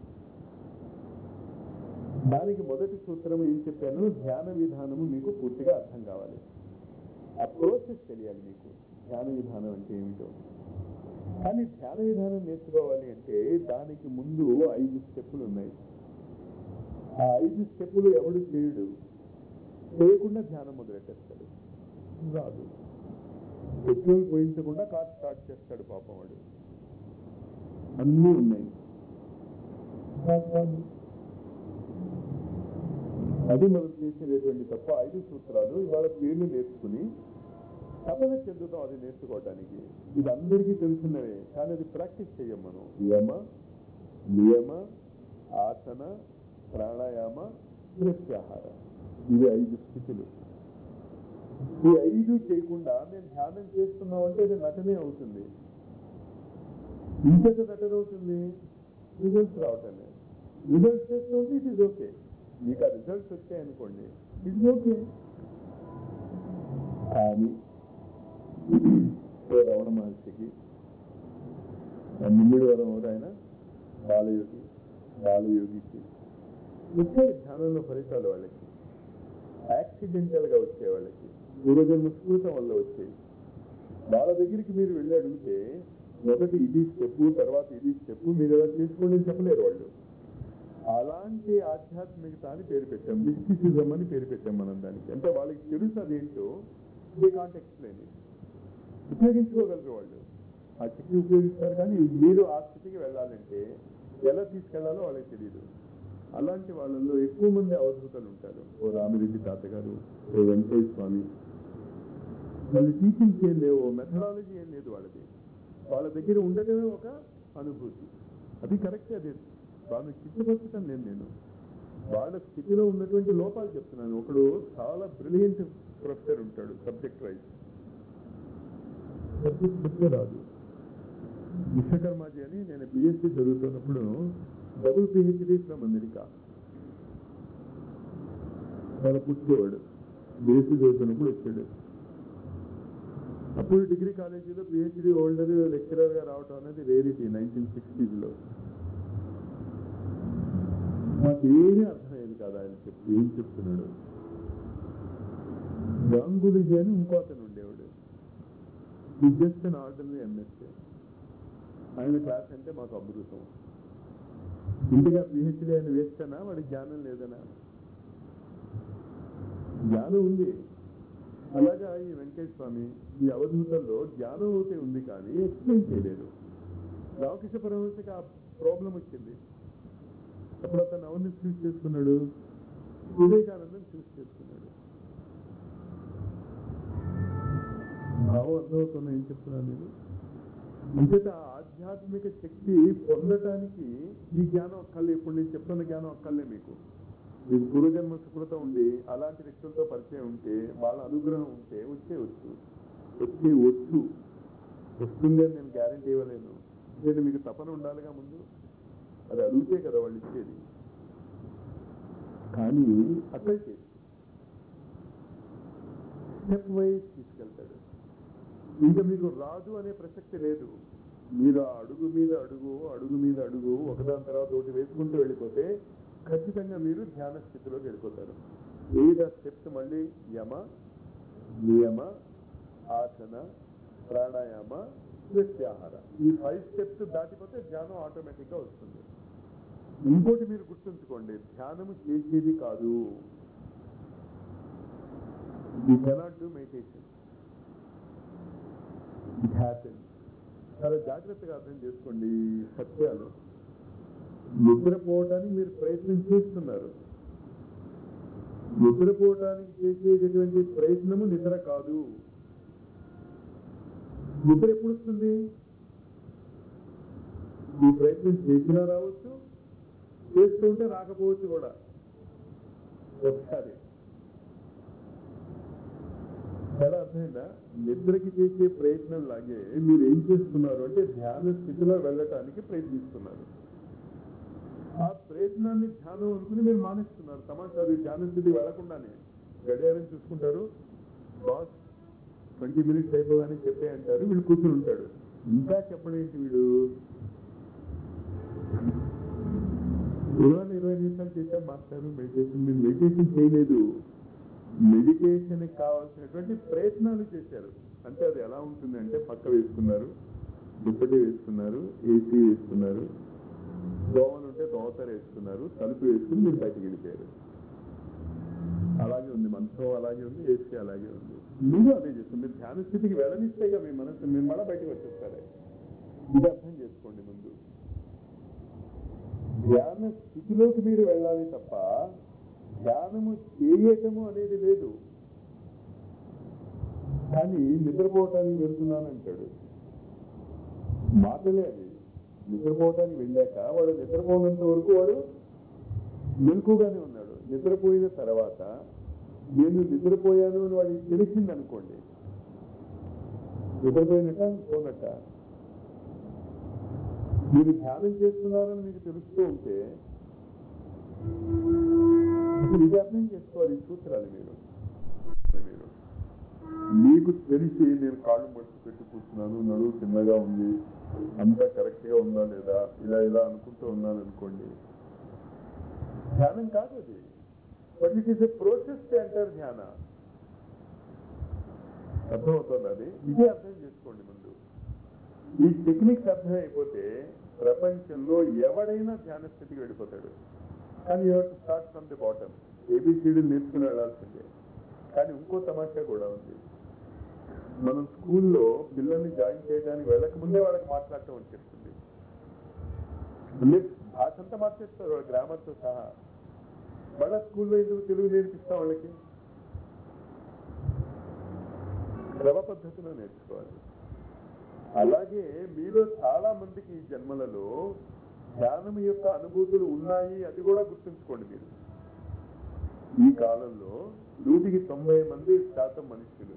దానికి మొదటి సూత్రం ఏం చెప్పాను? ధ్యాన విధానము మీకు పూర్తిగా అర్థం కావాలి. ఆ ప్రాసెస్ తెలియాలి మీకు, ధ్యాన విధానం అంటే ఏమిటో. కానీ ధ్యాన విధానం నేర్చుకోవాలి అంటే దానికి ముందు ఐదు స్టెప్పులు ఉన్నాయి. ఆ ఐదు స్టెప్పులు ఎవడు చేయడు, చేయకుండా ధ్యానం మొదలెట్టేస్తాడు. రాదు. పెట్రోల్ పోయించకుండా కార్ స్టార్ట్ చేస్తాడు పాపం వాడు. అన్నీ ఉన్నాయి. అది మనం చేసేటటువంటి తప్ప ఐదు సూత్రాలు ఇవాళ పేర్లు నేర్చుకుని తపన చెందుతాం అది నేర్చుకోవటానికి. ఇది అందరికీ తెలిసినవే, కానీ అది ప్రాక్టీస్ చెయ్యం మనం. యమ, నియమ, ఆసన, ప్రాణాయామ, ప్రత్యాహార, ఇవి ఐదు స్థితులు. ఈ ఐదు చేయకుండా నేను ధ్యానం చేస్తున్నాం అంటే అది నటనే అవుతుంది. ఇంకెంత నటన అవుతుంది? రిజల్ట్స్ రావటం లేదు. రిజల్ట్స్ చేస్తుంటే ఇట్ ఈజ్ ఓకే. మీకు ఆ రిజల్ట్స్ వచ్చాయనుకోండి, ఇట్ ఈజ్ ఓకే. కానీ రమణ మహర్షికి నిమ్మిడి వరం కూడా ఆయన బాలయోగి బాలయోగికి వచ్చే ధ్యానంలో ఫలితాలు వాళ్ళకి యాక్సిడెంటల్ గా వచ్చే వాళ్ళకి పూర్వజన్మ స్ఫూర్తం వల్ల వచ్చేవి. వాళ్ళ దగ్గరికి మీరు వెళ్ళి అడిగితే మొదటి ఇది స్టెప్పు, తర్వాత ఇది స్టెప్పు, మీరు ఎలా చేసుకోండి అని చెప్పలేరు వాళ్ళు. అలాంటి ఆధ్యాత్మికత అని పేరు పెట్టాం, మిస్టిసిజం అని పేరు పెట్టాం మనం దానికి. అంటే వాళ్ళకి తెలుసు అదేంటో, దే కాంట్ ఎక్స్ప్లెయిన్ ఇట్. ఉపయోగించుకోగలరు వాళ్ళు, ఆ శక్తి ఉపయోగిస్తారు. కానీ మీరు ఆ స్థితికి వెళ్ళాలంటే ఎలా తీసుకెళ్లాలో వాళ్ళకి తెలియదు. అలాంటి వాళ్ళల్లో ఎక్కువ మంది అవధూతలు ఉంటారు. ఓ రామిరెడ్డి తాతగారు, ఓ వెంకటేశ్వర స్వామి. వాళ్ళ టీచింగ్స్ ఏం లేవు, మెథడాలజీ ఏం లేదు వాళ్ళది. వాళ్ళ దగ్గర ఉండటమే ఒక అనుభూతి. అది కరెక్టే, అది వాళ్ళని కిట్టుపరచడం లేదు నేను. వాళ్ళ స్థితిలో ఉన్నటువంటి లోపాలు చెప్తున్నాను. ఒకడు చాలా బ్రిలియంట్ ప్రొఫెసర్ ఉంటాడు, సబ్జెక్ట్ వైజ్ సబ్జెక్ట్ చెప్తే రాదు. విశ్వకర్మాజీ అని నేను పిహెచ్డి చదువుతున్నప్పుడు డబుల్ పిహెచ్డి ఫ్రమ్ అమెరికా వాళ్ళ పుట్టేవాడు. బిఎస్సీ చదువుతున్నప్పుడు వచ్చాడు. అప్పుడు డిగ్రీ కాలేజీలో పిహెచ్డి హోల్డర్ లెక్చరర్ గా రావటం అనేది రేరిటీ నైన్టీన్ సిక్స్టీస్ లో. మాకు ఏమీ అర్థమయ్యేది కాదు ఆయన చెప్పి ఏం చెప్తున్నాడు. గాంగులీజీ అని ఇంకో అతను ఉండేవాడు, జస్ట్ అన్ ఆర్డర్లీ ఎంఎస్ఏ. ఆయన క్లాస్ అంటే మాకు అమృతం. ఇంతగా పిహెచ్డి ఆయన వేస్తేనా వాడికి జ్ఞానం లేదనా? జ్ఞానం ఉంది. అలాగా ఈ వెంకటేశ్వర స్వామి, ఈ అవధూతల్లో జ్ఞానం ఒకటే ఉంది కానీ ఎక్స్ప్లెయిన్ చేయలేదు. రామకృష్ణ పరమహంసకి ఆ ప్రాబ్లం వచ్చింది. అప్పుడు అతను ఎవరిని చూస్ చేసుకున్నాడు? వివేకానందని చూస్ చేసుకున్నాడు. భావం అర్థమవుతున్నా ఏం చెప్తున్నాను నేను? అంతేత ఆధ్యాత్మిక శక్తి పొందటానికి ఈ జ్ఞానం అక్కర్లే. ఇప్పుడు నేను చెప్తున్న జ్ఞానం అక్కర్లే మీకు. మీకు పూర్వజన్మ సుకృతం ఉండి అలాంటి వ్యక్తులతో పరిచయం ఉంటే, వాళ్ళ అనుగ్రహం ఉంటే వచ్చేవచ్చు. వచ్చే వచ్చు వస్తుంది అని నేను గ్యారెంటీ ఇవ్వలేను. అంటే మీకు తపన ఉండాలిగా ముందు, అది అడిగితే కదా వాళ్ళు ఇచ్చేది. కానీ అక్కడ చేసి స్టెప్ వైజ్ తీసుకెళ్తాడు. ఇంకా మీకు రాదు అనే ప్రసక్తి లేదు. మీరు ఆ అడుగు మీద అడుగు అడుగు మీద అడుగు ఒకదాని తర్వాత ఒకటి వేసుకుంటూ వెళ్ళిపోతే ఖచ్చితంగా మీరు ధ్యాన స్థితిలోకి వెళ్ళిపోతారు. ఏదో స్టెప్స్ మళ్ళీ యమ, నియమ, ఆసన, ప్రాణాయామ, ప్రత్యాహార, ఈ ఫైవ్ స్టెప్స్ దాటిపోతే ధ్యానం ఆటోమేటిక్ గా వస్తుంది. ఇంకోటి మీరు గుర్తుంచుకోండి, ధ్యానము చేసేది కాదు. You cannot do meditation. It happens. చాలా జాగ్రత్తగా అర్థం చేసుకోండి సత్యాలు. నిద్రపోవటానికి మీరు ప్రయత్నం చేస్తున్నారు. నిద్రపోవటానికి చేసేటటువంటి ప్రయత్నము నిద్ర కాదు. నిద్ర ఎప్పుడు వస్తుంది? ఈ ప్రయత్నం చేసినా రావచ్చు, చేస్తుంటే రాకపోవచ్చు కూడా ఒకసారి. చాలా అర్థమైందా? నిద్రకి చేసే ప్రయత్నం లాగే మీరు ఏం చేస్తున్నారు అంటే ధ్యాన స్థితిలో వెళ్ళటానికి ప్రయత్నిస్తున్నారు. ఆ ప్రయత్నాన్ని ధ్యానం అనుకుని మీరు మానేస్తున్నారు. తమాషా ధ్యాన స్థితి వెళ్లకుండానే గడియారం చూసుకుంటారు, బాస్ ట్వంటీ మినిట్స్ అయిపోగానే చెప్పే అంటారు, వీళ్ళు కూర్చుని ఉంటాడు. ఇంకా చెప్పడేంటి వీడు? ఇరవై ఇరవై నిమిషాలు చేశాం మాస్టారు మెడిటేషన్. మీరు మెడిటేషన్ చేయలేదు, మెడిటేషన్ కావాల్సినటువంటి ప్రయత్నాలు చేశారు. అంటే అది ఎలా ఉంటుంది అంటే పక్క వేసుకున్నారు, దుప్పటి వేసుకున్నారు, ఏసీ వేసుకున్నారు, దోమలు ఉంటే దోమతర వేసుకున్నారు, తలుపు వేసుకుని మీరు బయటకు వెళ్ళిపోయారు. అలాగే ఉంది మనసు, అలాగే ఉంది ఏసీ, అలాగే ఉంది. మీరు అదే చేస్తుంది. మీరు ధ్యాన స్థితికి వెళ్ళనిస్తేగా మీ మనసు, మీరు మళ్ళీ బయటకు వచ్చేస్తారు. ఇది అర్థం చేసుకోండి ముందు. ధ్యాన స్థితిలోకి మీరు వెళ్ళాలి తప్ప ధ్యానము చేయటము అనేది లేదు, కానీ నిద్రపోవటానికి వెళ్తున్నానంటాడు. మాటలే అది. నిద్రపోవటానికి వెళ్ళాక వాడు నిద్రపోయినంత వరకు వాడు మెలకుగానే ఉన్నాడు. నిద్రపోయిన తర్వాత నేను నిద్రపోయాను అని వాడికి తెలిసింది అనుకోండి, నిద్రపోయినట్ట పోనట్ట. మీరు ధ్యానం చేస్తున్నారని మీకు తెలుస్తూ ఉంటే అసలు ఇది అర్థం చేసుకోవాలి. ఈ సూత్రాలు మీరు మీరు మీకు తెలిసి నేను కాళ్ళు మడిచి పెట్టి కూర్చున్నాను, నడువు చిన్నగా ఉంది, అంతా కరెక్ట్ గా ఉందా లేదా, ఇలా ఇలా అనుకుంటూ ఉన్నాను అనుకోండి, ధ్యానం కాదు అది. But it is a process to enter dhyana. అర్థమవుతుంది అది. ఇదే అర్థం చేసుకోండి ముందు. ఈ టెక్నిక్స్ అర్థమైపోతే ప్రపంచంలో ఎవడైనా ధ్యాన స్థితికి వెళ్ళిపోతాడు. కానీ you have to start from the bottom. ఏబిసిడీలు నేర్చుకుని వెళ్ళాల్సిందే. కానీ ఇంకో తమాషా కూడా ఉంది. మనం స్కూల్లో పిల్లల్ని జాయిన్ చేయడానికి వెళ్ళక ముందే వాళ్ళకి మాట్లాడటం వచ్చేస్తుంది. భాష అంతా మార్చేస్తారు గ్రామర్తో సహా. వాళ్ళ స్కూల్లో ఎందుకు తెలుగు నేర్పిస్తాం? వాళ్ళకి క్రమ పద్ధతిలో నేర్చుకోవాలి. అలాగే మీలో చాలా మందికి ఈ జన్మలలో ధ్యానం యొక్క అనుభూతులు ఉన్నాయి. అది కూడా గుర్తుంచుకోండి మీరు. ఈ కాలంలో నూటికి తొంభై మంది శాతం మనుషులు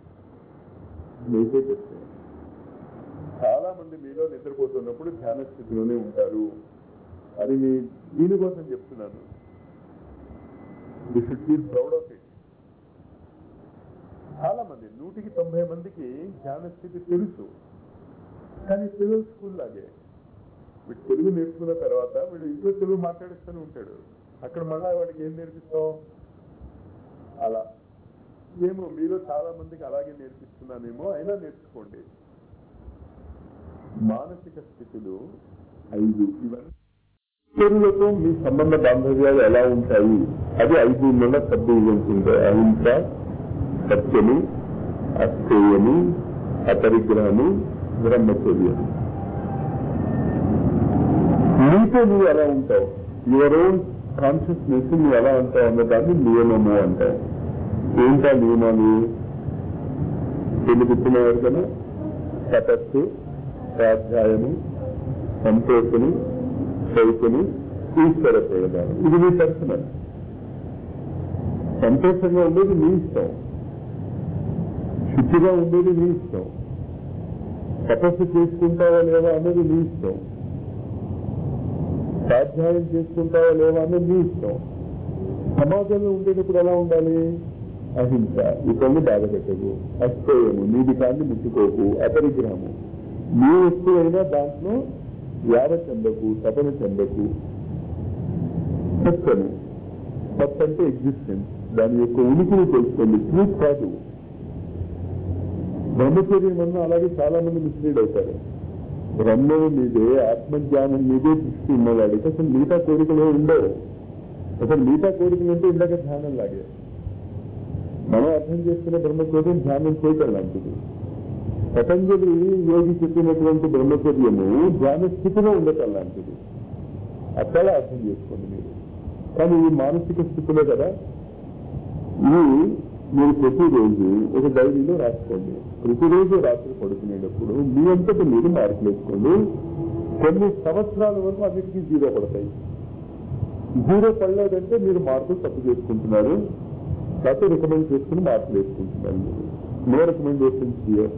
లేచే చెప్తారు. చాలా మంది మీలో నిద్రపోతున్నప్పుడు ధ్యాన స్థితిలోనే ఉంటారు. అది మీ దీనికోసం చెప్తున్నాను. You should feel proud of it. చాలా మంది, నూటికి తొంభై మందికి ధ్యాన స్థితి తెలుసు. కానీ పిల్లలు స్కూల్ లాగే వీడు తెలుగు నేర్చుకున్న తర్వాత వీడు ఇంట్లో తెలుగు మాట్లాడిస్తూనే ఉంటాడు. అక్కడ మళ్ళా వాడికి ఏం నేర్పిస్తావు? అలా ఏమో మీలో చాలా మందికి అలాగే నేర్పిస్తున్నానేమో. అయినా నేర్చుకోండి. మానసిక స్థితులు ఐదు. ఇవన్నీ ఇతరులతో మీ సంబంధ బాంధవ్యాలు ఎలా ఉంటాయి అది ఐదులో సబ్డివిజన్స్. అహింస, సత్యము, అస్థేయము, అపరిగ్రహము, బ్రహ్మచర్యము. నీతో నువ్వు ఎలా ఉంటావు, యువర్ ఓన్ కాన్షియస్నెస్ నువ్వు ఎలా ఉంటావు అన్నదాన్ని నియమము అంటావు. ఏంటా నియమాలు? పెళ్లి పుట్టినవారు కదా, తపస్సు, స్వాధ్యాయము, సంతోషము, చైతన్యం, ఈశ్వర ప్రేరణ. ఇది నీ పర్సనల్. సంతోషంగా ఉండేది నీ ఇష్టం, శుద్ధిగా ఉండేది నీ ఇష్టం, తపస్సు చేసుకుంటావా లేవా అనేది నీ ఇష్టం, స్వాధ్యాయం చేసుకుంటావా లేవా అనేది నీ ఇష్టం. సమాజంలో ఉండేటప్పుడు ఎలా ఉండాలి? అహింస, ఇతరులు బాధ పెట్టదు, అస్థేయము, నీది కాన్ని ముట్టుకోకు, అపరిగ్రహము, నీ వస్తువైనా దాంట్లో యావ చెందకు, తపన చెందకు, సత్యము, సత్ అంటే ఎగ్జిస్టెన్స్, దాని యొక్క ఉనికిని తెలుసుకోండి, ట్రూత్ కాదు. బ్రహ్మచర్యం అన్న అలాగే చాలా మంది మిస్లీడ్ అవుతారు. బ్రహ్మం మీదే, ఆత్మజ్ఞానం మీదే దృష్టి ఉన్నవాడికి అసలు మిగతా కోరికలు ఉండవు. అసలు మిగతా కోరికలు అంటే ఇందాక ధ్యానం లాగే. మనం అర్థం చేసుకునే బ్రహ్మచర్యం ధ్యానం చేయటం లాంటిది. పతంజలి యోగి చెప్పినటువంటి బ్రహ్మచర్యము ధ్యాన స్థితిలో ఉండటం లాంటిది. అక్కడ అర్థం చేసుకోండి మీరు. కానీ ఈ మానసిక స్థితిలో కదా, ఇవి మీరు ప్రతిరోజు ఒక డైరీలో రాసుకోండి. ప్రతిరోజు రాత్రి పడుకునేటప్పుడు మీ అంతటి మీరు మార్కులు వేసుకోండి. కొన్ని సంవత్సరాల వరకు అన్నిటికీ జీరో పడతాయి. జీరో పడలేదంటే మీరు మార్కులు తప్పు చేసుకుంటున్నారు, లేకపోతే రికమెండ్ చేసుకుని మార్కులు వేసుకుంటున్నారు. మీరు నో రికమెండేషన్స్ హియర్.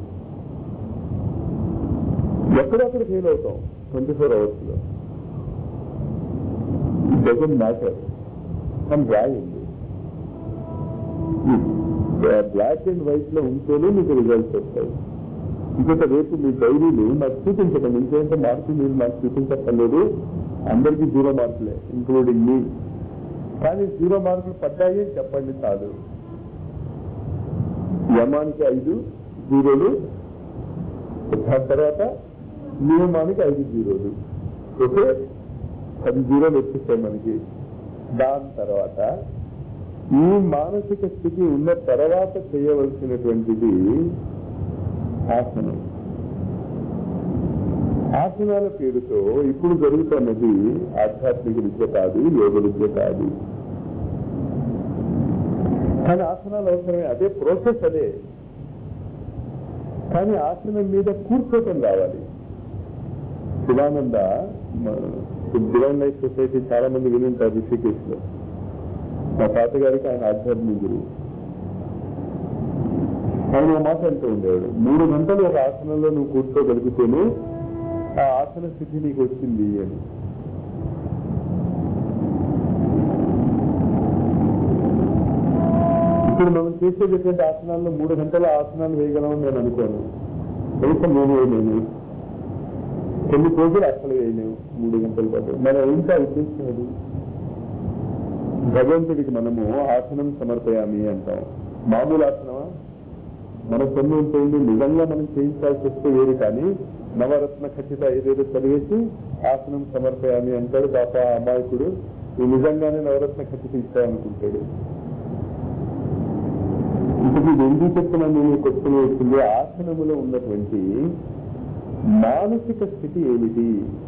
ఎక్కడక్కడ ఫెయిల్ అవుతాం ట్వంటీ ఫోర్ అవర్స్ లో. డజంట్ మ్యాటర్ అని రాయండి. బ్లాక్ అండ్ వైట్ లో ఉంటేనే మీకు రిజల్ట్స్ వస్తాయి. ఇంకొక రేపు మీ డైరీలు నాకు చూపించకండి. ఇంకేంటే మార్కులు మీరు నాకు చూపించక్కర్లేదు, అందరికీ జీరో మార్కులే ఇంక్లూడింగ్ మీ. కానీ జీరో మార్కులు పడ్డాయి చెప్పండి చాలు. యమానికి ఐదు జీరోలు, దాని తర్వాత నియమానికి ఐదు జీరోలు. ఓకే, పది జీరోలు వచ్చేస్తాయి మనకి. దాని తర్వాత ఈ మానసిక స్థితి ఉన్న తర్వాత చేయవలసినటువంటిది ఆసనం. ఆసనాల పేరుతో ఇప్పుడు జరుగుతున్నది ఆధ్యాత్మిక విద్య కాదు, యోగ విద్య కాదు. కానీ ఆసనాలు అవసరమే, అదే ప్రాసెస్ అదే. కానీ ఆసనం మీద కూర్చోటం రావాలి. శివానంద డివైన్ లైఫ్ సొసైటీ చాలా మంది వినుంటారు ఋషికేశ్ లో. మా తాతగారికి ఆయన ఆధ్యాత్మిక గురువు. ఆయన మాట అంటూ ఉండేవాడు, మూడు గంటలు ఒక ఆసనంలో నువ్వు కూర్చోగలిగితేనే ఆ ఆసన స్థితి నీకు వచ్చింది అని. ఇప్పుడు మనం చేసేటటువంటి ఆసనాల్లో మూడు గంటల ఆసనాలు వేయగలమని నేను అనుకోను. కనీసం నేను వేయలేను, కొన్ని రోజులు అసలు వేయలేము మూడు గంటల పాటు. మనం ఇంకా ఉద్దేశించినది భగవంతుడికి మనము ఆసనం సమర్పయామి అంటాం. మామూలు ఆసనమా? మన సొమ్ము ఉంటుంది, నిజంగా మనం చేయించాల్సి వస్తే వేరు. కానీ నవరత్న ఖచ్చిత ఏదేదో చదివేసి ఆసనం సమర్పయామి అంటాడు. పాప అమాయకుడు నువ్వు నిజంగానే నవరత్న ఖచ్చిత ఇస్తావనుకుంటాడు. ఇంతకు ఎందుకు చెప్తున్నాను నేను కొట్టుకుని వచ్చింది, ఆసనములో ఉన్నటువంటి మానసిక స్థితి ఏమిటి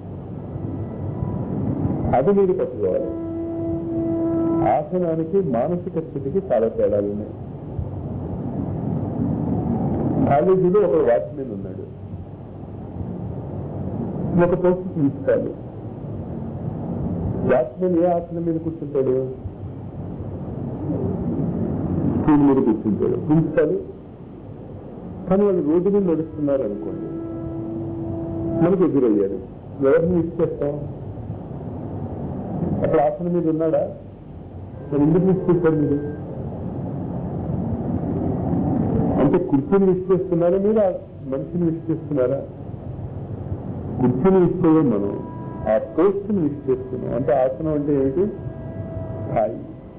అది మీరు పట్టుకోవాలి. ఆసనానికి మానసిక స్థితికి చాలా తేడాలు ఉన్నాయి. కాలేజీలో ఒక వాచ్మెన్ ఉన్నాడు, ఒక పోస్ట్ ప్రిన్సిపాల్. వాచ్మెన్ ఏ ఆసనం మీద కూర్చుంటాడు? స్కూల్ మీద కూర్చుంటాడు. ప్రిన్సిపాల్ కానీ వాళ్ళు రోడ్డు మీద నడుస్తున్నారు అనుకోండి, మనకు ఎదురయ్యారు, ఎవరిని ఇచ్చేస్తాం? అక్కడ ఆసనం మీద ఉన్నాడా? మరి ఎందుకు ఇచ్చేస్తారు మీరు? అంటే కుర్చీని విసిచేస్తున్నారా మీరు ఆ మనిషిని విసిచేస్తున్నారా? కుర్చీని విసిచేయం మనం, ఆ పోస్ట్ ని విసిచేస్తున్నాం. అంటే ఆసనం అంటే ఏమిటి? స్థాయి.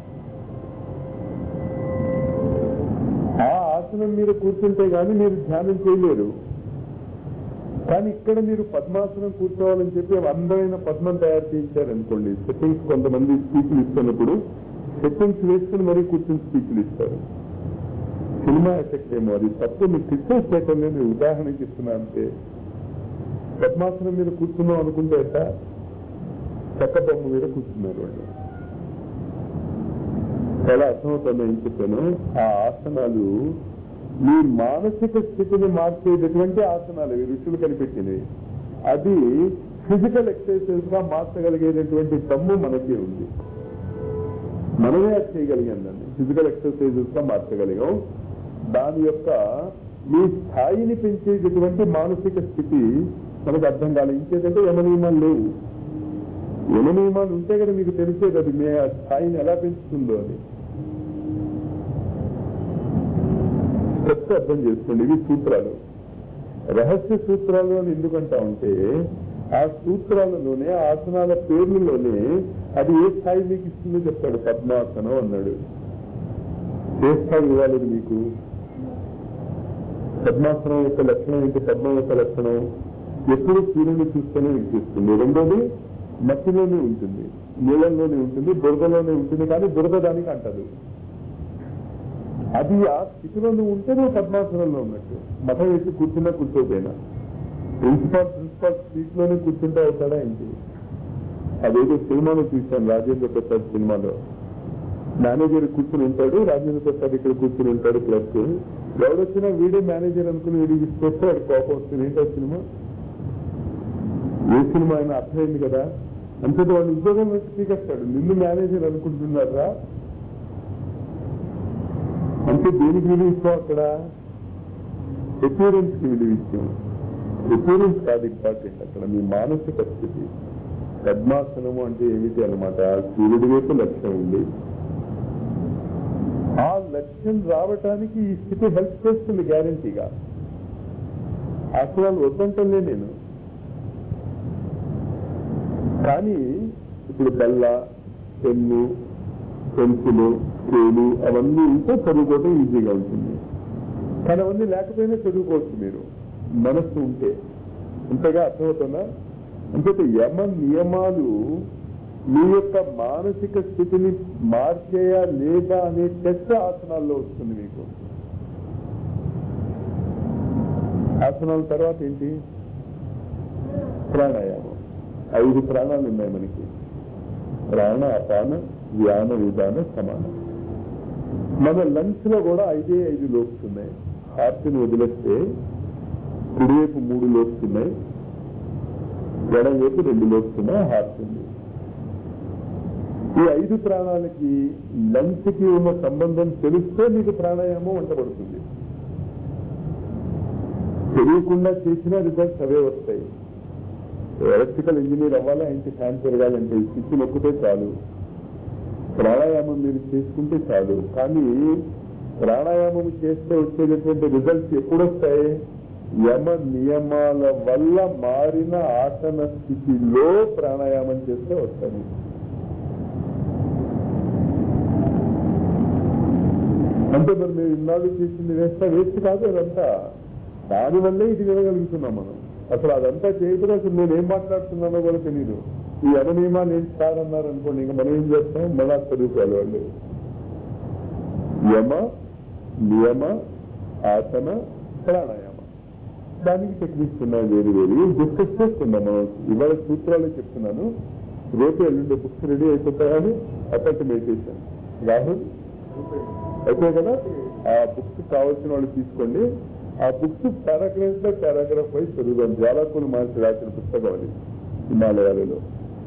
ఆ ఆసనం మీరు కూర్చుంటే కానీ మీరు ధ్యానం చేయలేరు. కానీ ఇక్కడ మీరు పద్మాసనం కూర్చోవాలని చెప్పి అందమైన పద్మం తయారు చేయించారనుకోండి, సెట్టింగ్స్ కొంతమంది స్పీచ్లు ఇస్తున్నప్పుడు సెట్టింగ్స్ వేసుకుని మరీ కూర్చుని స్పీచ్లు ఇస్తారు. సినిమా ఎఫెక్ట్ ఏమో అది తప్పు. మీకు క్రిస్టల్స్ లేకుండా నేను ఉదాహరణకి ఇస్తున్నా అంతే. పద్మాసనం మీద కూర్చున్నాం అనుకుంటే ఎట్ట చెక్క బొమ్మ మీద కూర్చున్నారు వాళ్ళు. చాలా అర్థమవుతుంది ఏం చెప్పాను. ఆ ఆసనాలు మీ మానసిక స్థితిని మార్చేటటువంటి ఆసనాలు ఋషులు కనిపెట్టినవి. అది ఫిజికల్ ఎక్సర్సైజ్ గా మార్చగలిగేటటువంటి దమ్ము మనకే ఉంది. మనమే అది చేయగలిగాం, దాన్ని ఫిజికల్ ఎక్సర్సైజెస్ గా మార్చగలిగాం. దాని యొక్క మీ స్థాయిని పెంచేటటువంటి మానసిక స్థితి మనకు అర్థం కాలేదు. ఇంకేంటంటే యమ నియమాలు లేవు. యమ నియమాలు ఉంటే కదా మీకు తెలిసేది అది మీ స్థాయిని ఎలా పెంచుతుందో. అది స్టెప్స్ అర్థం చేసుకోండి. ఇవి సూత్రాలు, రహస్య సూత్రాలు అని ఎందుకంటా ఉంటే ఆ సూత్రాలలోనే ఆసనాల పేర్లలోనే అది ఏ స్థాయి మీకు ఇస్తుందో చెప్తాడు. పద్మాసనం అన్నాడు. ఏ స్థాయి ఇవ్వాలి మీకు? పద్మాసనం యొక్క లక్షణం ఏంటి? పద్మం యొక్క లక్షణం ఎప్పుడు సూర్యుని చూస్తూనే వినిపిస్తుంది. రెండోది మట్టిలోనే ఉంటుంది, నీళ్ళల్లోనే ఉంటుంది, బురదలోనే ఉంటుంది. కానీ బురద దానికి అంటదు. అది ఆ స్థితిలో నువ్వు ఉంటే నువ్వు పద్మాసనంలో ఉన్నట్టు. మఠం వేసి కూర్చున్నా కూర్చోపోయినా ప్రిన్సిపాల్ ప్రిన్సిపాల్ సీట్ లోనే కూర్చుంటే అవుతాడా ఏంటి? అదేదో సినిమాలో చూశాను, రాజేంద్ర ప్రసాద్ సినిమాలో. మేనేజర్ కూర్చుని ఉంటాడు, రాజేంద్ర ప్రసాద్ ఇక్కడ కూర్చుని ఉంటాడు. ప్లస్ ఎవడొచ్చినా వీడే మేనేజర్ అనుకుని వీడికి తీసుకొస్తే వాడు కోపం వస్తుంది. ఏంటో సినిమా, ఏ సినిమా అయినా అర్థమైంది కదా. అంతేతో వాడు ఉద్యోగం వచ్చి పీకేస్తాడు. నిన్ను మేనేజర్ అనుకుంటున్నారా? అంటే దేనికి విలువ ఇస్తాం? అక్కడ అపియరెన్స్ కి విలువ ఇచ్చాం. అపియరెన్స్ కాదు ఇంపార్టెంట్, అక్కడ మీ మానసిక స్థితి. పద్మాసనము అంటే ఏమిటి అనమాట? సూర్యుడి వైపు లక్ష్యం ఉంది. ఆ లక్ష్యం రావటానికి ఈ స్థితి హెల్ప్ చేస్తుంది గ్యారంటీగా. ఆసనాలు వద్దంటలే నేను. కానీ ఇప్పుడు బెల్ల, పెన్ను, పెన్సిల్, స్కేలు అవన్నీ ఉంటే చదువుకోవటం ఈజీగా ఉంటుంది. కానీ అవన్నీ లేకపోయినా చదువుకోవచ్చు మీరు, మనస్సు ఉంటే. ఇంతగా అర్థమవుతుందా? అంతే యమ నియమాలు మీ యొక్క మానసిక స్థితిని మార్చేయా లేదా అనే టెస్ట్ ఆసనాల్లో వస్తుంది మీకు. ఆసనాల తర్వాత ఏంటి? ప్రాణాయామం. ఐదు ప్రాణాలు ఉన్నాయి మనకి. ప్రాణ, అపాన, వ్యాన, ఉదాన, సమానం. మన లంగ్స్ లో కూడా ఐదే ఐదు లోబ్స్ ఉన్నాయి. హార్ట్ ని వదిలేస్తే కుడివైపు మూడు లోబ్స్ ఉన్నాయి, ఎడం వైపు రెండు లోబ్స్ ఉన్నాయి, హార్ట్ ఉంది. ఈ ఐదు ప్రాణాలకి లంగ్స్ కి ఉన్న సంబంధం తెలిస్తే మీకు ప్రాణాయామం వంటబడుతుంది. తెలియకుండా చేసిన రిజల్ట్స్ అవే వస్తాయి. ఎలక్ట్రికల్ ఇంజనీర్ అవ్వాలా, ఇంటి ఫ్యాన్ పెరగాలంటే స్విచ్ నొక్కితే చాలు, ప్రాణాయామం మీరు చేసుకుంటే చాలు. కానీ ప్రాణాయామం చేస్తే వచ్చేటటువంటి రిజల్ట్స్ ఎప్పుడు వస్తాయి? యమ నియమాల వల్ల మారిన ఆసన స్థితిలో ప్రాణాయామం చేస్తే వస్తాయి. అంటే మరి మేము ఇన్నాళ్ళు చేసింది వేస్తా వేస్ట్ కాదు అదంతా. దానివల్లే ఇది వినగలుగుతున్నాం మనం. అసలు అదంతా చేయకుండా అసలు నేను ఏం మాట్లాడుతున్నానో కూడా తెలియదు. ఈ యమ నియమాలు ఏంటి సార్ అన్నారు అనుకోండి, ఇంకా మనం ఏం చేస్తాం? మళ్ళా చదువుకోవాలి వాళ్ళు. యమ నియమ ఆసన ప్రాణాయామ, దానికి టెక్నిక్స్ ఉన్నాయి వేరు వేరు, డిస్కస్ చేస్తున్నాం మనం. ఇవాళ సూత్రాలే చెప్తున్నాను, రేపు ఎల్లుండే బుక్స్ రెడీ అయిపోతాయని. అటెంట్ మెడిటేషన్ రాహుల్ అయిపోయి కదా, ఆ బుక్స్ కావాల్సిన వాళ్ళు తీసుకోండి. ఆ బుక్స్ పారాగ్రాఫ్ లో పారాగ్రాఫ్ వైజ్ చదువుదాం. జ్వాలాకులు మార్చి రాసిన పుస్తకం అది హిమాలయాలలో.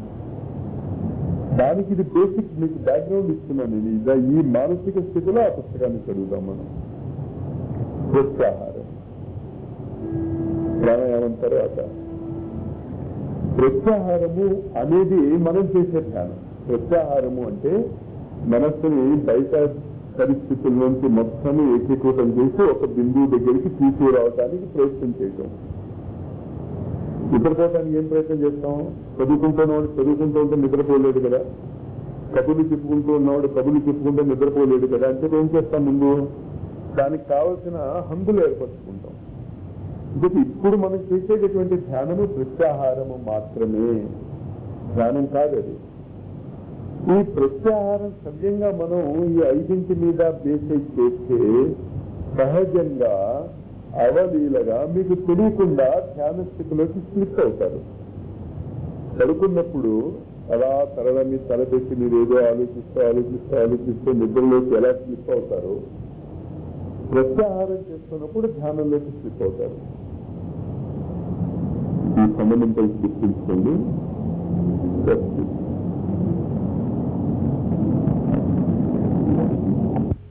దానికి ఇది బేసిక్ మీకు బ్యాక్గ్రౌండ్ ఇస్తున్నాను నేను. ఇదా ఈ మానసిక స్థితిలో ఆ పుస్తకాన్ని చదువుదాం మనం. ప్రత్యాహారం ప్రాణాయామం తర్వాత ప్రత్యాహారము అనేది మనం చేసే ధ్యానం. ప్రత్యాహారము అంటే మనస్సుని బయట పరిస్థితుల్లోంచి మొత్తం ఏకీకృతం చేసి ఒక బిందువు దగ్గరికి తీసుకురావడానికి ప్రయత్నం చేయటం. నిద్రపోవటానికి ఏం ప్రయత్నం చేస్తాం? చదువుకుంటున్నవాడు చదువుకుంటూ ఉంటే నిద్రపోలేడు కదా, కబుర్లు చెప్పుకుంటూ ఉన్నవాడు కబుర్లు చెప్పుకుంటే నిద్రపోలేడు కదా. అంటే ఏం చేస్తాం? ముందు దానికి కావలసిన హంగులు ఏర్పరచుకుంటాం. ఇంకొక ఇప్పుడు మనం చేసేటటువంటి ధ్యానము ప్రత్యాహారము మాత్రమే, ధ్యానం కాదు అది. ఈ ప్రత్యాహారం సవ్యంగా మనం ఈ ఐదింటి మీద బేసిక్ చేస్తే సహజంగా అవలీలగా మీకు తెలియకుండా ధ్యాన స్థితిలోకి స్లిప్ అవుతారు. పడుకున్నప్పుడు అలా తరల మీద తల పెట్టి మీరు ఏదో ఆలోచిస్తూ ఆలోచిస్తూ ఆలోచిస్తూ నిద్రలోకి ఎలా స్లిప్ అవుతారో, ప్రత్యాహారం చేస్తున్నప్పుడు ధ్యానంలోకి స్లిప్ అవుతారు. ఈ ఫండమెంటల్స్ గుర్తించుకోండి.